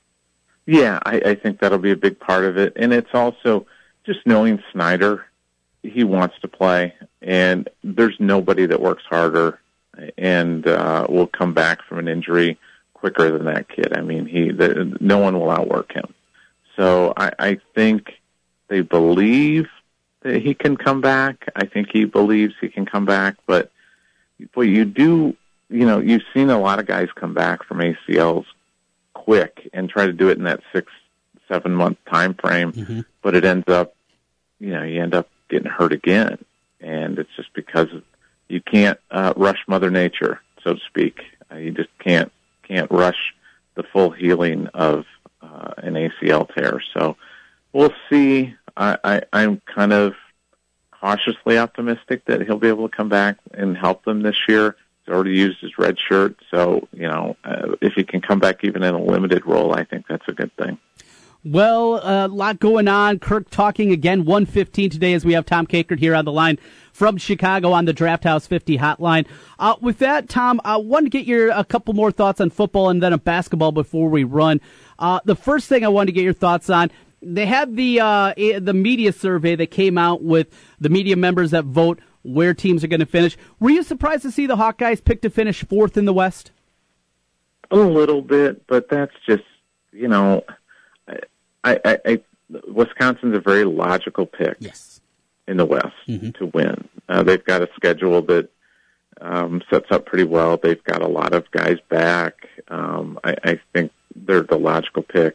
Speaker 18: Yeah, I, I think that'll be a big part of it. And it's also just knowing Snyder, he wants to play, and there's nobody that works harder and uh, will come back from an injury quicker than that kid. I mean, he the, no one will outwork him. So I, I think they believe that he can come back. I think he believes he can come back. But, boy, you do, you know, you've seen a lot of guys come back from A C Ls quick and try to do it in that six, seven month time frame, mm-hmm. but it ends up, you know, you end up getting hurt again. And it's just because you can't uh, rush Mother Nature, so to speak. Uh, you just can't can't rush the full healing of uh, an A C L tear. So we'll see. I, I, I'm kind of cautiously optimistic that he'll be able to come back and help them this year. He's already used his red shirt, so, you know, uh, if he can come back even in a limited role, I think that's a good thing.
Speaker 2: Well, a uh, lot going on. Kirk talking again, one fifteen today as we have Tom Kakert here on the line from Chicago on the Draft House fifty hotline. Uh, with that, Tom, I wanted to get your a couple more thoughts on football and then on basketball before we run. Uh, the first thing I wanted to get your thoughts on, they had the uh, the media survey that came out with the media members that vote where teams are going to finish. Were you surprised to see the Hawkeyes pick to finish fourth in the West?
Speaker 18: A little bit, but that's just, you know, I, I, I Wisconsin's a very logical pick
Speaker 2: yes.
Speaker 18: in the West mm-hmm. to win. Uh, they've got a schedule that um, sets up pretty well. They've got a lot of guys back. Um, I, I think they're the logical pick.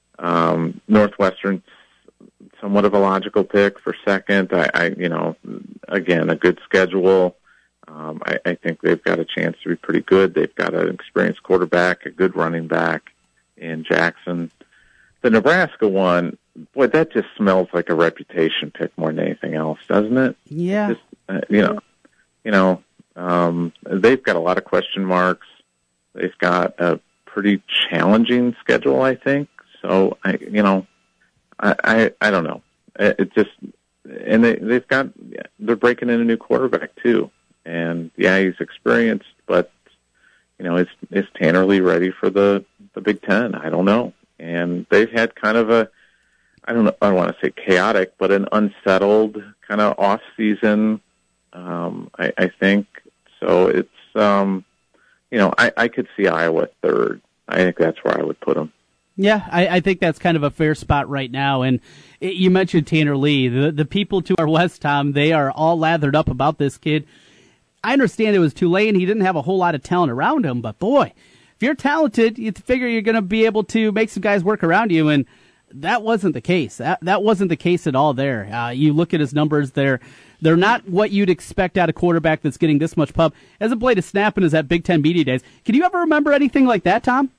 Speaker 18: Um, Northwestern's somewhat of a logical pick for second. I, I you know, again, a good schedule. Um, I, I think they've got a chance to be pretty good. They've got an experienced quarterback, a good running back in Jackson. The Nebraska one, boy, that just smells like a reputation pick more than anything else, doesn't it?
Speaker 2: Yeah.
Speaker 18: Just, uh, you know, you know, um, they've got a lot of question marks. They've got a pretty challenging schedule, I think. So, I, you know, I, I, I don't know. It just, and they, they've got, they're breaking in a new quarterback too. And yeah, he's experienced, but you know, is, is Tanner Lee ready for the, the Big Ten? I don't know. And they've had kind of a, I don't know, I don't want to say chaotic, but an unsettled kind of off season. Um, I, I think so. It's, um, you know, I, I could see Iowa third. I think that's where I would put them.
Speaker 2: Yeah, I, I think that's kind of a fair spot right now. And it, you mentioned Tanner Lee. The, the people to our west, Tom, they are all lathered up about this kid. I understand it was Tulane. He didn't have a whole lot of talent around him, but boy, if you're talented, you figure you're going to be able to make some guys work around you, and that wasn't the case. That that wasn't the case at all there. Uh, you look at his numbers, they're, they're not what you'd expect out of a quarterback that's getting this much pub. Hasn't played a snap in his at Big Ten Media Days. Can you ever remember anything like that, Tom?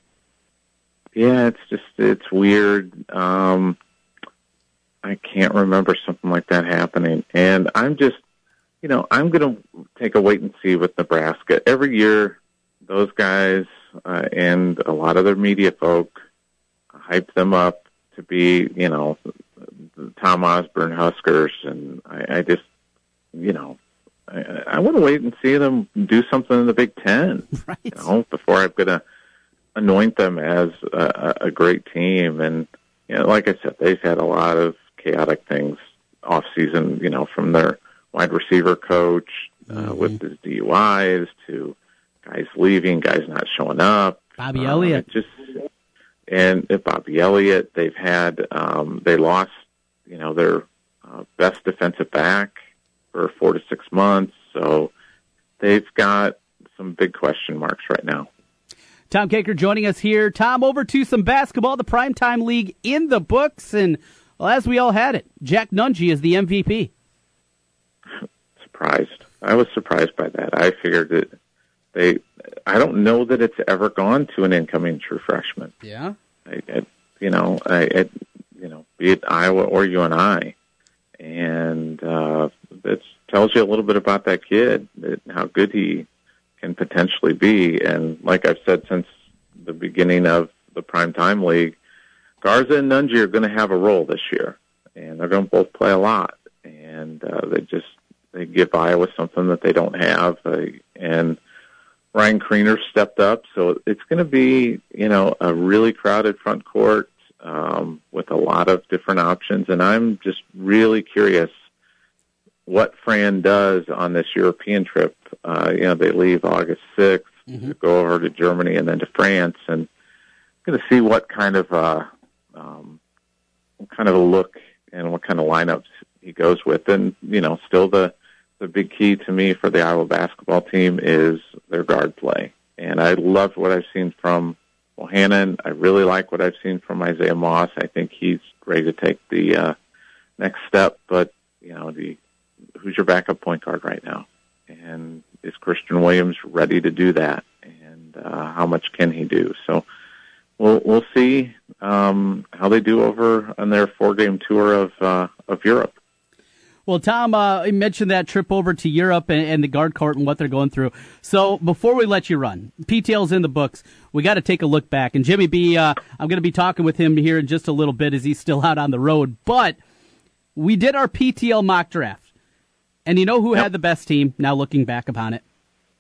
Speaker 18: Yeah, it's just, it's weird. Um, I can't remember something like that happening. And I'm just, you know, I'm going to take a wait and see with Nebraska. Every year, those guys uh, and a lot of their media folk hype them up to be, you know, the Tom Osborne Huskers. And I, I just, you know, I, I want to wait and see them do something in the Big Ten,
Speaker 2: right.
Speaker 18: you know, before I'm going to anoint them as a, a great team. And, you know, like I said, they've had a lot of chaotic things off season, you know, from their wide receiver coach uh, mm-hmm. with his D U Is to guys leaving, guys not showing up.
Speaker 2: Bobby um, Elliott.
Speaker 18: Just, and uh, Bobby Elliott, they've had, um, they lost, you know, their uh, best defensive back for four to six months. So they've got some big question marks right now.
Speaker 2: Tom Kakert joining us here. Tom, over to some basketball. The Primetime League in the books, and well, as we all had it, Jack Nunge is the M V P.
Speaker 18: Surprised. I was surprised by that. I figured that they, I don't know that it's ever gone to an incoming true freshman.
Speaker 2: Yeah.
Speaker 18: I, I, you know, I, I, you know, be it Iowa or U N I. And uh, it tells you a little bit about that kid, that how good he can potentially be. And like I've said since the beginning of the Primetime League, Garza and Nunge are going to have a role this year, and they're going to both play a lot. And uh, they just they give Iowa something that they don't have. Uh, and Ryan Kriener stepped up, so it's going to be, you know, a really crowded front court um, with a lot of different options, and I'm just really curious what Fran does on this European trip. Uh, you know, they leave August sixth mm-hmm. to go over to Germany and then to France, and going to see what kind of uh, um, what kind of a look and what kind of lineups he goes with. And, you know, still the The big key to me for the Iowa basketball team is their guard play. And I love what I've seen from Bohannon. I really like what I've seen from Isaiah Moss. I think he's ready to take the uh, next step. But, you know, the who's your backup point guard right now? And is Christian Williams ready to do that? And uh, how much can he do? So we'll we'll see um, how they do over on their four-game tour of uh, of Europe.
Speaker 2: Well, Tom, uh, you mentioned that trip over to Europe and, and the guard court and what they're going through. So before we let you run, P T L's in the books. We got to take a look back. And Jimmy B, uh, I'm going to be talking with him here in just a little bit as he's still out on the road. But we did our P T L mock draft. And you know who yep. had the best team, now looking back upon it?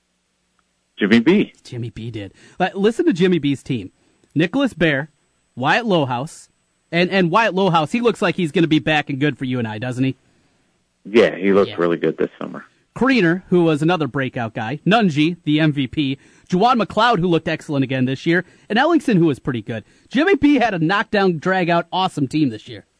Speaker 18: Jimmy B.
Speaker 2: Jimmy B did. But listen to Jimmy B's team. Nicholas Baer, Wyatt Lohaus, and, and Wyatt Lohaus, he looks like he's going to be back and good for you and I, doesn't he?
Speaker 18: Yeah, he looks
Speaker 2: yeah.
Speaker 18: really good this summer.
Speaker 2: Kriener, who was another breakout guy. Nunji, the M V P. Juwan McLeod, who looked excellent again this year. And Ellingson, who was pretty good. Jimmy B had a knockdown, drag-out, awesome team this year.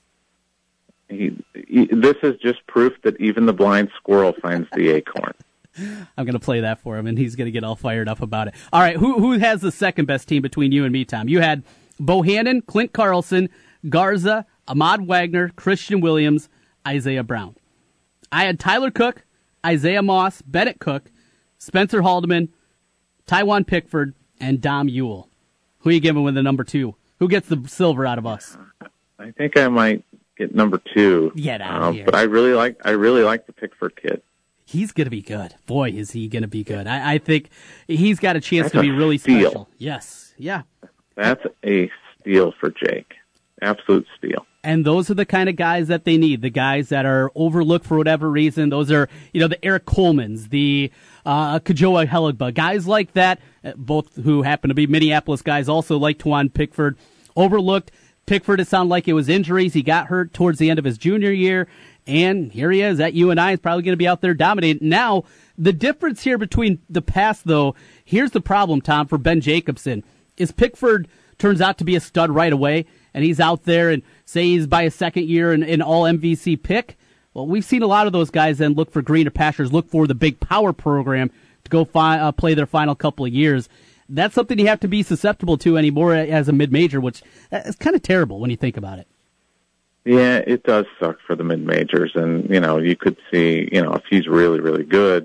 Speaker 18: He, he, this is just proof that even the blind squirrel finds the acorn.
Speaker 2: I'm going to play that for him, and he's going to get all fired up about it. All right, who who has the second best team between you and me, Tom? You had Bohannon, Clint Carlson, Garza, Ahmad Wagner, Christian Williams, Isaiah Brown. I had Tyler Cook, Isaiah Moss, Bennett Cook, Spencer Haldeman, Tywan Pickford, and Dom Ewell. Who are you giving with the number two? Who gets the silver out of us?
Speaker 18: I think I might get number two.
Speaker 2: Get out
Speaker 18: um,
Speaker 2: of here.
Speaker 18: But I really like I really like the Pickford kid.
Speaker 2: He's going to be good. Boy, is he going to be good. I, I think he's got a chance
Speaker 18: That's
Speaker 2: to be
Speaker 18: a
Speaker 2: really
Speaker 18: steal.
Speaker 2: special. Yes. Yeah.
Speaker 18: That's a steal for Jake. Absolute steal.
Speaker 2: And those are the kind of guys that they need, the guys that are overlooked for whatever reason. Those are, you know, the Eric Colemans, the uh, Kajoa Heligba, guys like that, both who happen to be Minneapolis guys, also like Tywan Pickford. Overlooked. Pickford, it sounded like it was injuries. He got hurt towards the end of his junior year, and here he is at U N I. Is probably going to be out there dominating. Now, the difference here between the past, though, here's the problem, Tom, for Ben Jacobson, is Pickford turns out to be a stud right away, and he's out there and say he's by his second year in an all M V C pick. Well, we've seen a lot of those guys then look for greener pastures, look for the big power program to go fi- uh, play their final couple of years. That's something you have to be susceptible to anymore as a mid-major, which is kind of terrible when you think about it.
Speaker 18: Yeah, it does suck for the mid-majors, and, you know, you could see, you know, if he's really, really good,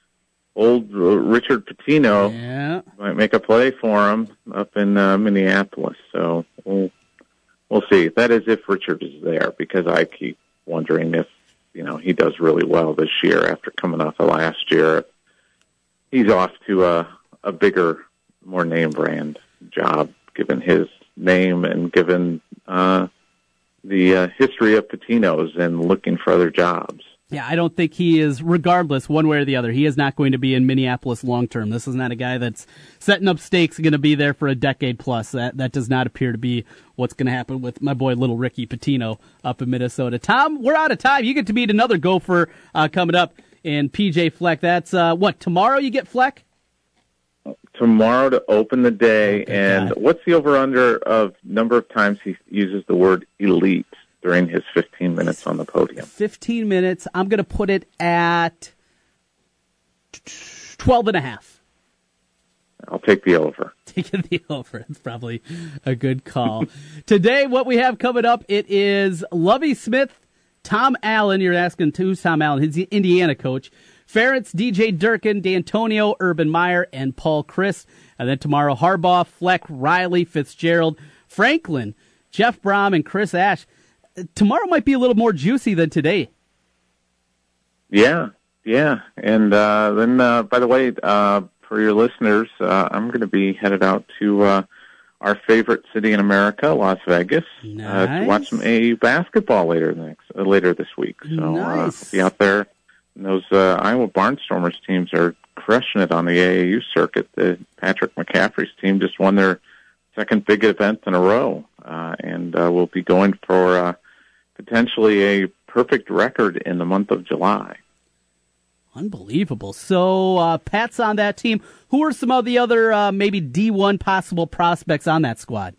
Speaker 18: old Richard Pitino
Speaker 2: yeah.
Speaker 18: might make a play for him up in uh, Minneapolis, so we'll, we'll see. That is if Richard is there, because I keep wondering if, you know, he does really well this year after coming off of last year. He's off to a, a bigger, more name brand job, given his name and given uh, the uh, history of Patino's and looking for other jobs.
Speaker 2: Yeah, I don't think he is, regardless, one way or the other, he is not going to be in Minneapolis long term. This is not a guy that's setting up stakes, going to be there for a decade plus. That that does not appear to be what's going to happen with my boy, little Ricky Pitino, up in Minnesota. Tom, we're out of time. You get to meet another Gopher uh, coming up in P J Fleck. That's, uh, what, tomorrow you get Fleck?
Speaker 18: Tomorrow to open the day,
Speaker 2: oh,
Speaker 18: and
Speaker 2: God.
Speaker 18: What's the over-under of number of times he uses the word elite during his fifteen minutes on the podium?
Speaker 2: fifteen minutes. I'm going to put it at twelve and a half.
Speaker 18: I'll take the over.
Speaker 2: Taking the over. It's probably a good call. Today, what we have coming up, it is Lovie Smith, Tom Allen. You're asking who's Tom Allen? He's the Indiana coach. Ferentz, D J Durkin, D'Antonio, Urban Meyer, and Paul Christ. And then tomorrow, Harbaugh, Fleck, Riley, Fitzgerald, Franklin, Jeff Brom, and Chris Ash. Tomorrow might be a little more juicy than today.
Speaker 18: Yeah, yeah. And uh, then, uh, by the way, uh, for your listeners, uh, I'm going to be headed out to uh, our favorite city in America, Las Vegas,
Speaker 2: nice.
Speaker 18: uh, to watch some A A U basketball later next uh, later this week. So
Speaker 2: nice.
Speaker 18: uh, I'll be out there. And those uh, Iowa Barnstormers teams are crushing it on the A A U circuit. The Patrick McCaffrey's team just won their second big event in a row, uh, and uh, will be going for uh, potentially a perfect record in the month of July.
Speaker 2: Unbelievable. So, uh, Pat's on that team. Who are some of the other uh, maybe D one possible prospects on that squad?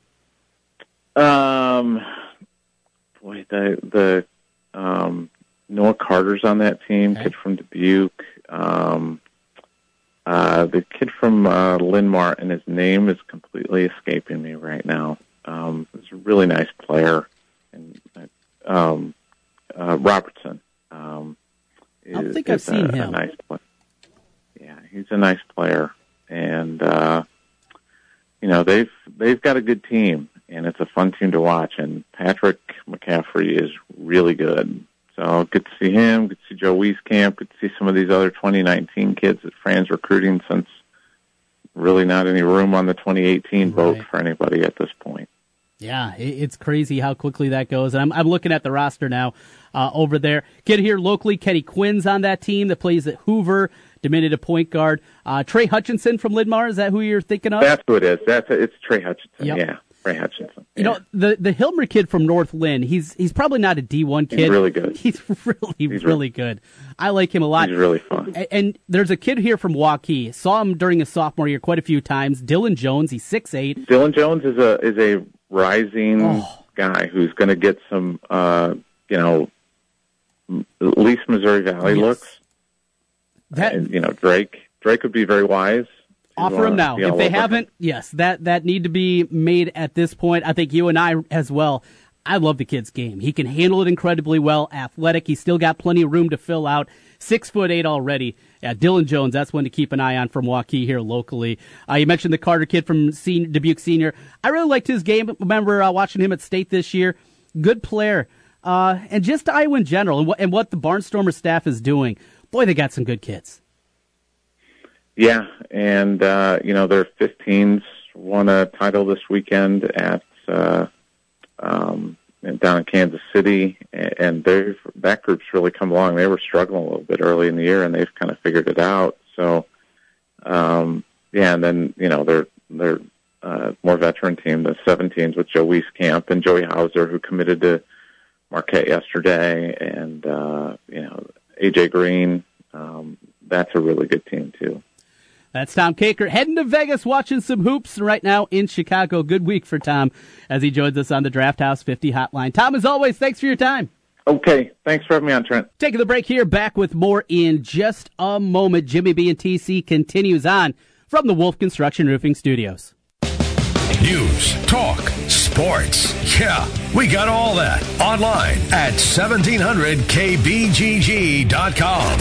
Speaker 18: Um, boy, the the um, Noah Carter's on that team. Okay. Kid from Dubuque. Um, uh, the kid from uh, Lynn Martin. His name is completely escaping me right now. Um, he's a really nice player. And um, uh, Robertson. Um,
Speaker 2: I don't think I've seen
Speaker 18: a,
Speaker 2: him.
Speaker 18: A nice player. Yeah, he's a nice player, and uh, you know they've they've got a good team, and it's a fun team to watch. And Patrick McCaffrey is really good, so good to see him. Good to see Joe Wieskamp. Good to see some of these other twenty nineteen kids that Fran's recruiting, since really not any room on the twenty eighteen right. boat for anybody at this point.
Speaker 2: Yeah, it's crazy how quickly that goes. And I'm, I'm looking at the roster now uh, over there. Kid here locally, Kenny Quinn's on that team that plays at Hoover, diminutive point guard. Uh, Trey Hutchinson from Lidmar, is that who you're thinking of?
Speaker 18: That's who it is. That's a, it's Trey Hutchinson.
Speaker 2: Yep.
Speaker 18: Yeah, Trey Hutchinson.
Speaker 2: You yeah. know, the the Hilmer kid from North Lynn, he's he's probably not a D one kid.
Speaker 18: He's really good.
Speaker 2: He's really, he's really good. I like him a lot.
Speaker 18: He's really fun.
Speaker 2: And, and there's a kid here from Waukee. Saw him during his sophomore year quite a few times. Dylan Jones, he's six eight.
Speaker 18: Dylan Jones is a is a rising
Speaker 2: oh.
Speaker 18: guy who's going to get some, uh, you know, at least Missouri Valley
Speaker 2: yes.
Speaker 18: looks.
Speaker 2: That
Speaker 18: and, you know, Drake Drake would be very wise.
Speaker 2: Offer him now. If they haven't, him. yes, that, that need to be made at this point. I think you and I as well. I love the kid's game. He can handle it incredibly well, athletic. He's still got plenty of room to fill out. Six foot eight already. Yeah, Dylan Jones, that's one to keep an eye on from Waukee here locally. Uh, you mentioned the Carter kid from senior, Dubuque Senior. I really liked his game. Remember uh, watching him at State this year. Good player. Uh, and just Iowa in general and what, and what the Barnstormer staff is doing. Boy, they got some good kids.
Speaker 18: Yeah, and, uh, you know, their fifteens won a title this weekend at uh, um, down in Kansas City, and they've that group's really come along. They were struggling a little bit early in the year, and they've kind of figured it out. So, um, yeah, and then, you know, they're, they're uh, more veteran team, the seventeens with Joe Wieskamp and Joey Hauser, who committed to Marquette yesterday, and, uh, you know, A J Green. Um, that's a really good team, too.
Speaker 2: That's Tom Kakert heading to Vegas, watching some hoops right now in Chicago. Good week for Tom as he joins us on the Draft House fifty hotline. Tom, as always, thanks for your time.
Speaker 18: Okay, thanks for having me on, Trent.
Speaker 2: Taking the break here, back with more in just a moment. Jimmy B and T C continues on from the Wolf Construction Roofing Studios.
Speaker 1: News, talk, sports. Yeah, we got all that online at seventeen hundred K B G G dot com.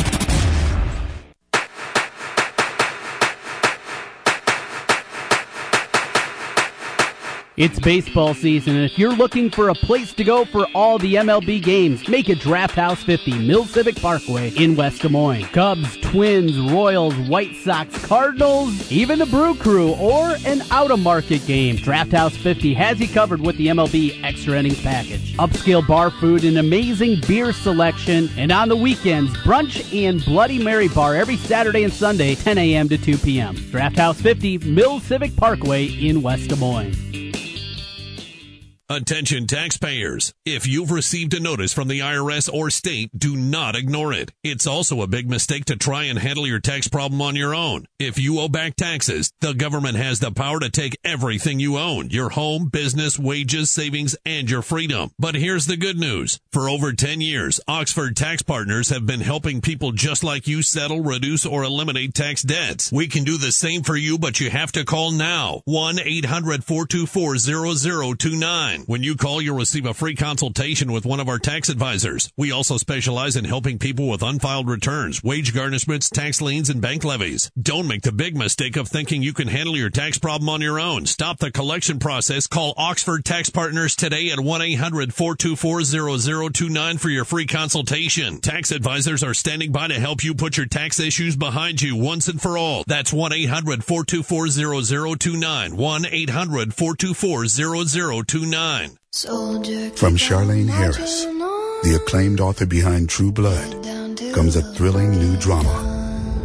Speaker 2: It's baseball season, and if you're looking for a place to go for all the M L B games, make it Draft House fifty, Mill Civic Parkway in West Des Moines. Cubs, Twins, Royals, White Sox, Cardinals, even the Brew Crew, or an out-of-market game. Draft House fifty has you covered with the M L B Extra Innings package. Upscale bar food, an amazing beer selection, and on the weekends, brunch and Bloody Mary bar every Saturday and Sunday, ten a.m. to two p.m. Draft House fifty, Mill Civic Parkway in West Des Moines.
Speaker 19: Attention taxpayers. If you've received a notice from the I R S or state, do not ignore it. It's also a big mistake to try and handle your tax problem on your own. If you owe back taxes, the government has the power to take everything you own, your home, business, wages, savings, and your freedom. But here's the good news. For over ten years, Oxford Tax Partners have been helping people just like you settle, reduce, or eliminate tax debts. We can do the same for you, but you have to call now. one eight hundred four two four zero zero two nine. When you call, you'll receive a free consultation with one of our tax advisors. We also specialize in helping people with unfiled returns, wage garnishments, tax liens, and bank levies. Don't make the big mistake of thinking you can handle your tax problem on your own. Stop the collection process. Call Oxford Tax Partners today at one eight hundred four two four zero zero two nine for your free consultation. Tax advisors are standing by to help you put your tax issues behind you once and for all. That's one eight hundred four two four zero zero two nine. one eight hundred four two four zero zero two nine.
Speaker 20: From Charlene Harris, the acclaimed author behind True Blood, comes a thrilling new drama.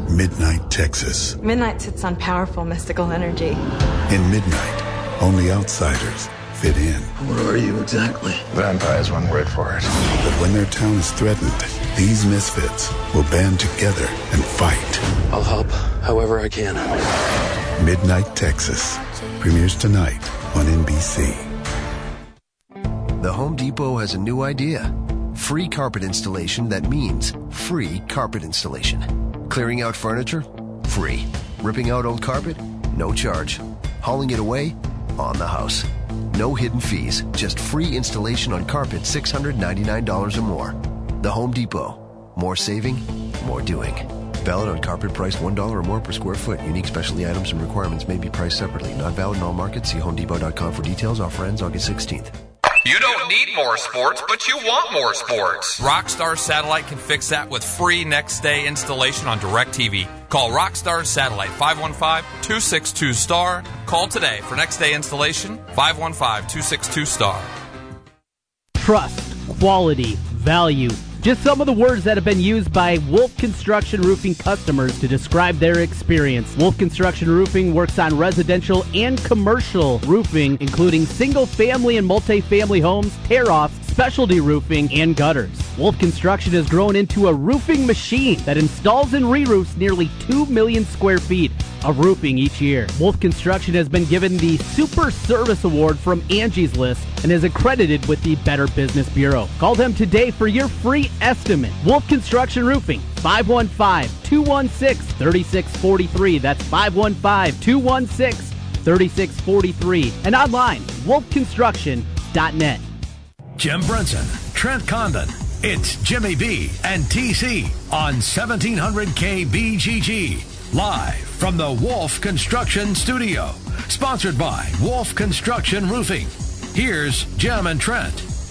Speaker 20: Midnight Texas.
Speaker 21: Midnight sits on powerful mystical energy.
Speaker 20: In Midnight, only outsiders fit in.
Speaker 22: What are you exactly?
Speaker 20: Vampire is one word for it. But when their town is threatened, these misfits will band together and fight.
Speaker 22: I'll help however I can.
Speaker 20: Midnight Texas premieres tonight on N B C.
Speaker 23: The Home Depot has a new idea. Free carpet installation that means free carpet installation. Clearing out furniture? Free. Ripping out old carpet? No charge. Hauling it away? On the house. No hidden fees, just free installation on carpet six hundred ninety-nine dollars or more. The Home Depot. More saving, more doing. Valid on carpet priced one dollar or more per square foot. Unique specialty items and requirements may be priced separately. Not valid in all markets. See home depot dot com for details. Offer ends August sixteenth.
Speaker 24: You don't need more sports, but you want more sports. Rockstar Satellite can fix that with free next day installation on DirecTV. Call Rockstar Satellite five one five, two six two, S T A R. Call today for next day installation five one five, two six two, S T A R.
Speaker 2: Trust, quality, value. Just some of the words that have been used by Wolf Construction Roofing customers to describe their experience. Wolf Construction Roofing works on residential and commercial roofing, including single-family and multi-family homes, tear-offs, specialty roofing, and gutters. Wolf Construction has grown into a roofing machine that installs and re-roofs nearly two million square feet of roofing each year. Wolf Construction has been given the Super Service Award from Angie's List and is accredited with the Better Business Bureau. Call them today for your free estimate. Wolf Construction Roofing, five one five, two one six, three six four three. That's five one five, two one six, three six four three. And online, wolf construction dot net.
Speaker 1: Jim Brinson, Trent Condon. It's Jimmy B and T C on seventeen hundred K B G G. Live from the Wolf Construction Studio. Sponsored by Wolf Construction Roofing. Here's Jim and Trent.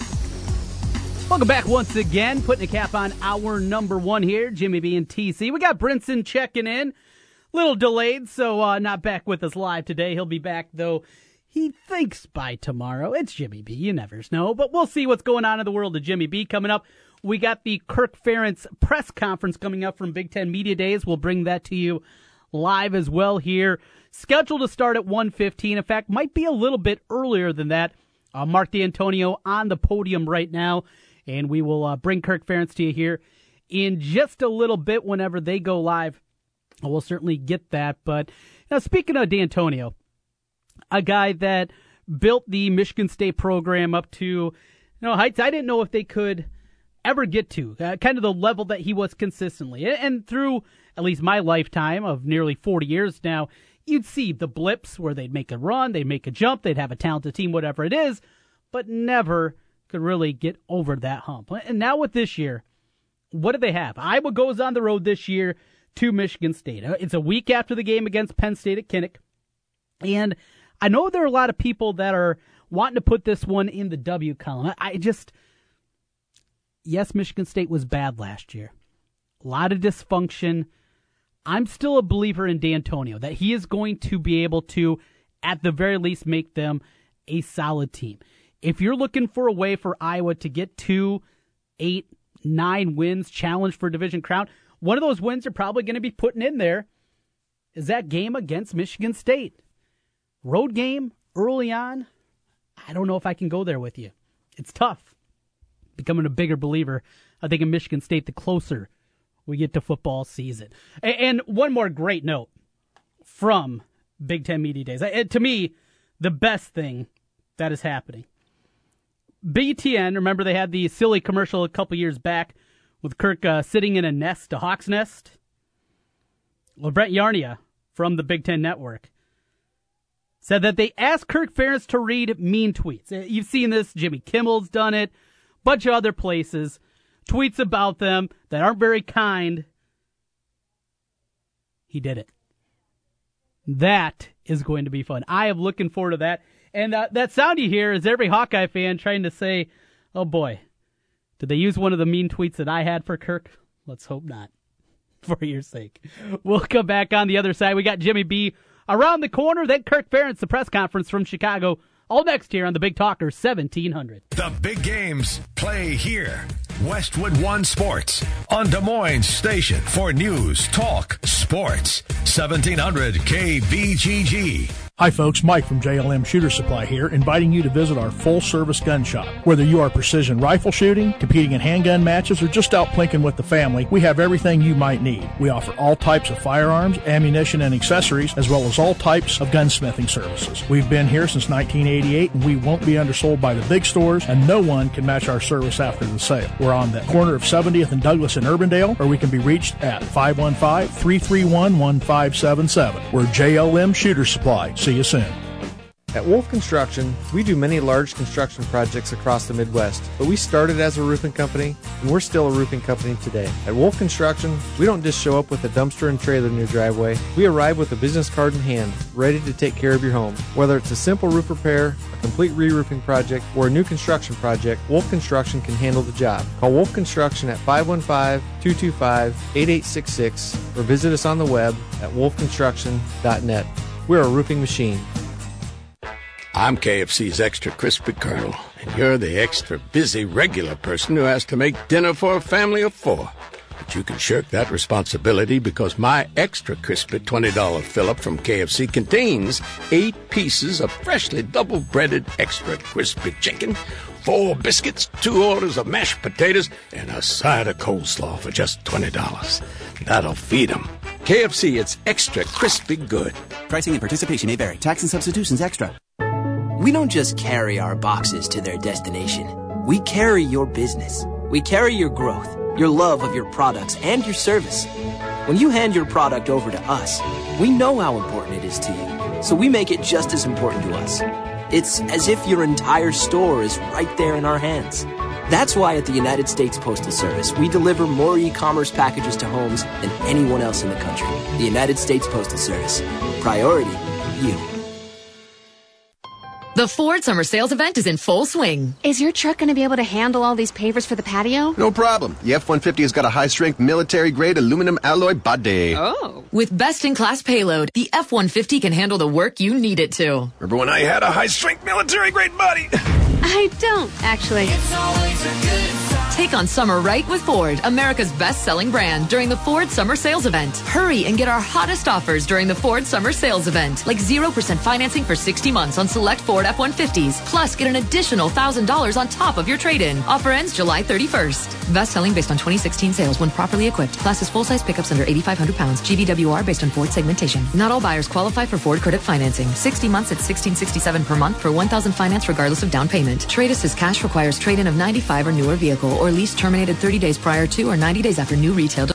Speaker 2: Welcome back once again. Putting a cap on hour number one here. Jimmy B and T C. We got Brinson checking in. Little delayed, so uh, not back with us live today. He'll be back, though, he thinks by tomorrow. It's Jimmy B. You never know. But we'll see what's going on in the world of Jimmy B. Coming up, we got the Kirk Ferentz press conference coming up from Big Ten Media Days. We'll bring that to you live as well here. Scheduled to start at one fifteen. In fact, might be a little bit earlier than that. Uh, Mark D'Antonio on the podium right now. And we will uh, bring Kirk Ferentz to you here in just a little bit whenever they go live. We'll certainly get that. But now, speaking of D'Antonio, a guy that built the Michigan State program up to, you know, heights I didn't know if they could ever get to, uh, kind of the level that he was consistently. And through at least my lifetime of nearly forty years now, you'd see the blips where they'd make a run, they'd make a jump, they'd have a talented team, whatever it is, but never could really get over that hump. And now with this year, what do they have? Iowa goes on the road this year to Michigan State. It's a week after the game against Penn State at Kinnick. And I know there are a lot of people that are wanting to put this one in the W column. I just, yes, Michigan State was bad last year. A lot of dysfunction. I'm still a believer in D'Antonio, that he is going to be able to, at the very least, make them a solid team. If you're looking for a way for Iowa to get two, eight, nine wins, challenge for division crown, one of those wins they're probably going to be putting in there is that game against Michigan State. Road game early on, I don't know if I can go there with you. It's tough. Becoming a bigger believer, I think, in Michigan State the closer we get to football season. And one more great note from Big Ten Media Days. To me, the best thing that is happening. B T N, remember they had the silly commercial a couple years back with Kirk uh, sitting in a nest, a hawk's nest? Well, Brett Yarnia from the Big Ten Network said that they asked Kirk Ferentz to read mean tweets. You've seen this. Jimmy Kimmel's done it. Bunch of other places. Tweets about them that aren't very kind. He did it. That is going to be fun. I am looking forward to that. And uh, that sound you hear is every Hawkeye fan trying to say, oh boy, did they use one of the mean tweets that I had for Kirk? Let's hope not, for your sake. We'll come back on the other side. We got Jimmy B around the corner, then Kirk Ferentz, the press conference from Chicago. All next here on the Big Talker seventeen hundred.
Speaker 1: The big games play here. Westwood One Sports on Des Moines Station for news, talk, sports. Sports, seventeen hundred K B G G.
Speaker 14: Hi folks, Mike from J L M Shooter Supply here, inviting you to visit our full-service gun shop. Whether you are precision rifle shooting, competing in handgun matches, or just out plinking with the family, we have everything you might need. We offer all types of firearms, ammunition, and accessories, as well as all types of gunsmithing services. We've been here since nineteen eighty-eight, and we won't be undersold by the big stores, and no one can match our service after the sale. We're on the corner of seventieth and Douglas in Urbandale, or we can be reached at five one five, three three one, one five seven seven. We're J L M Shooter Supply. See you soon.
Speaker 9: At Wolf Construction, we do many large construction projects across the Midwest, but we started as a roofing company, and we're still a roofing company today. At Wolf Construction, we don't just show up with a dumpster and trailer in your driveway. We arrive with a business card in hand, ready to take care of your home. Whether it's a simple roof repair, a complete re-roofing project, or a new construction project, Wolf Construction can handle the job. Call Wolf Construction at five one five, two two five, eight eight six six or visit us on the web at wolf construction dot net. We're a roofing machine.
Speaker 3: I'm K F C's Extra Crispy Colonel, and you're the extra busy regular person who has to make dinner for a family of four. But you can shirk that responsibility because my Extra Crispy twenty dollars fill-up from K F C contains eight pieces of freshly double-breaded extra crispy chicken, four biscuits, two orders of mashed potatoes, and a side of coleslaw for just twenty dollars. That'll feed 'em. K F C, it's extra crispy good.
Speaker 4: Pricing and participation may vary. Tax and substitutions extra. We don't just carry our boxes to their destination. We carry your business. We carry your growth, your love of your products, and your service. When you hand your product over to us, we know how important it is to you, so we make it just as important to us. It's as if your entire store is right there in our hands. That's why at the United States Postal Service, we deliver more e-commerce packages to homes than anyone else in the country. The United States Postal Service. Priority, you.
Speaker 5: The Ford Summer Sales Event is in full swing.
Speaker 12: Is your truck going to be able to handle all these pavers for the patio?
Speaker 23: No problem. The F one fifty has got a high-strength military-grade aluminum alloy body.
Speaker 5: Oh. With best-in-class payload, the F one fifty can handle the work you need it to.
Speaker 3: Remember when I had a high-strength military-grade body?
Speaker 12: I don't, actually.
Speaker 11: It's always a good sign.
Speaker 5: Take on summer right with Ford, America's best-selling brand, during the Ford Summer Sales Event. Hurry and get our hottest offers during the Ford Summer Sales Event, like zero percent financing for sixty months on select Ford F one fifties. Plus, get an additional one thousand dollars on top of your trade-in. Offer ends July thirty-first. Best-selling based on twenty sixteen sales when properly equipped. Classes full-size pickups under eighty-five hundred pounds. G V W R based on Ford segmentation. Not all buyers qualify for Ford credit financing. sixty months at sixteen sixty-seven per month for one thousand finance regardless of down payment. Trade assist cash requires trade-in of ninety-five or newer vehicle or lease terminated thirty days prior to or ninety days after new retail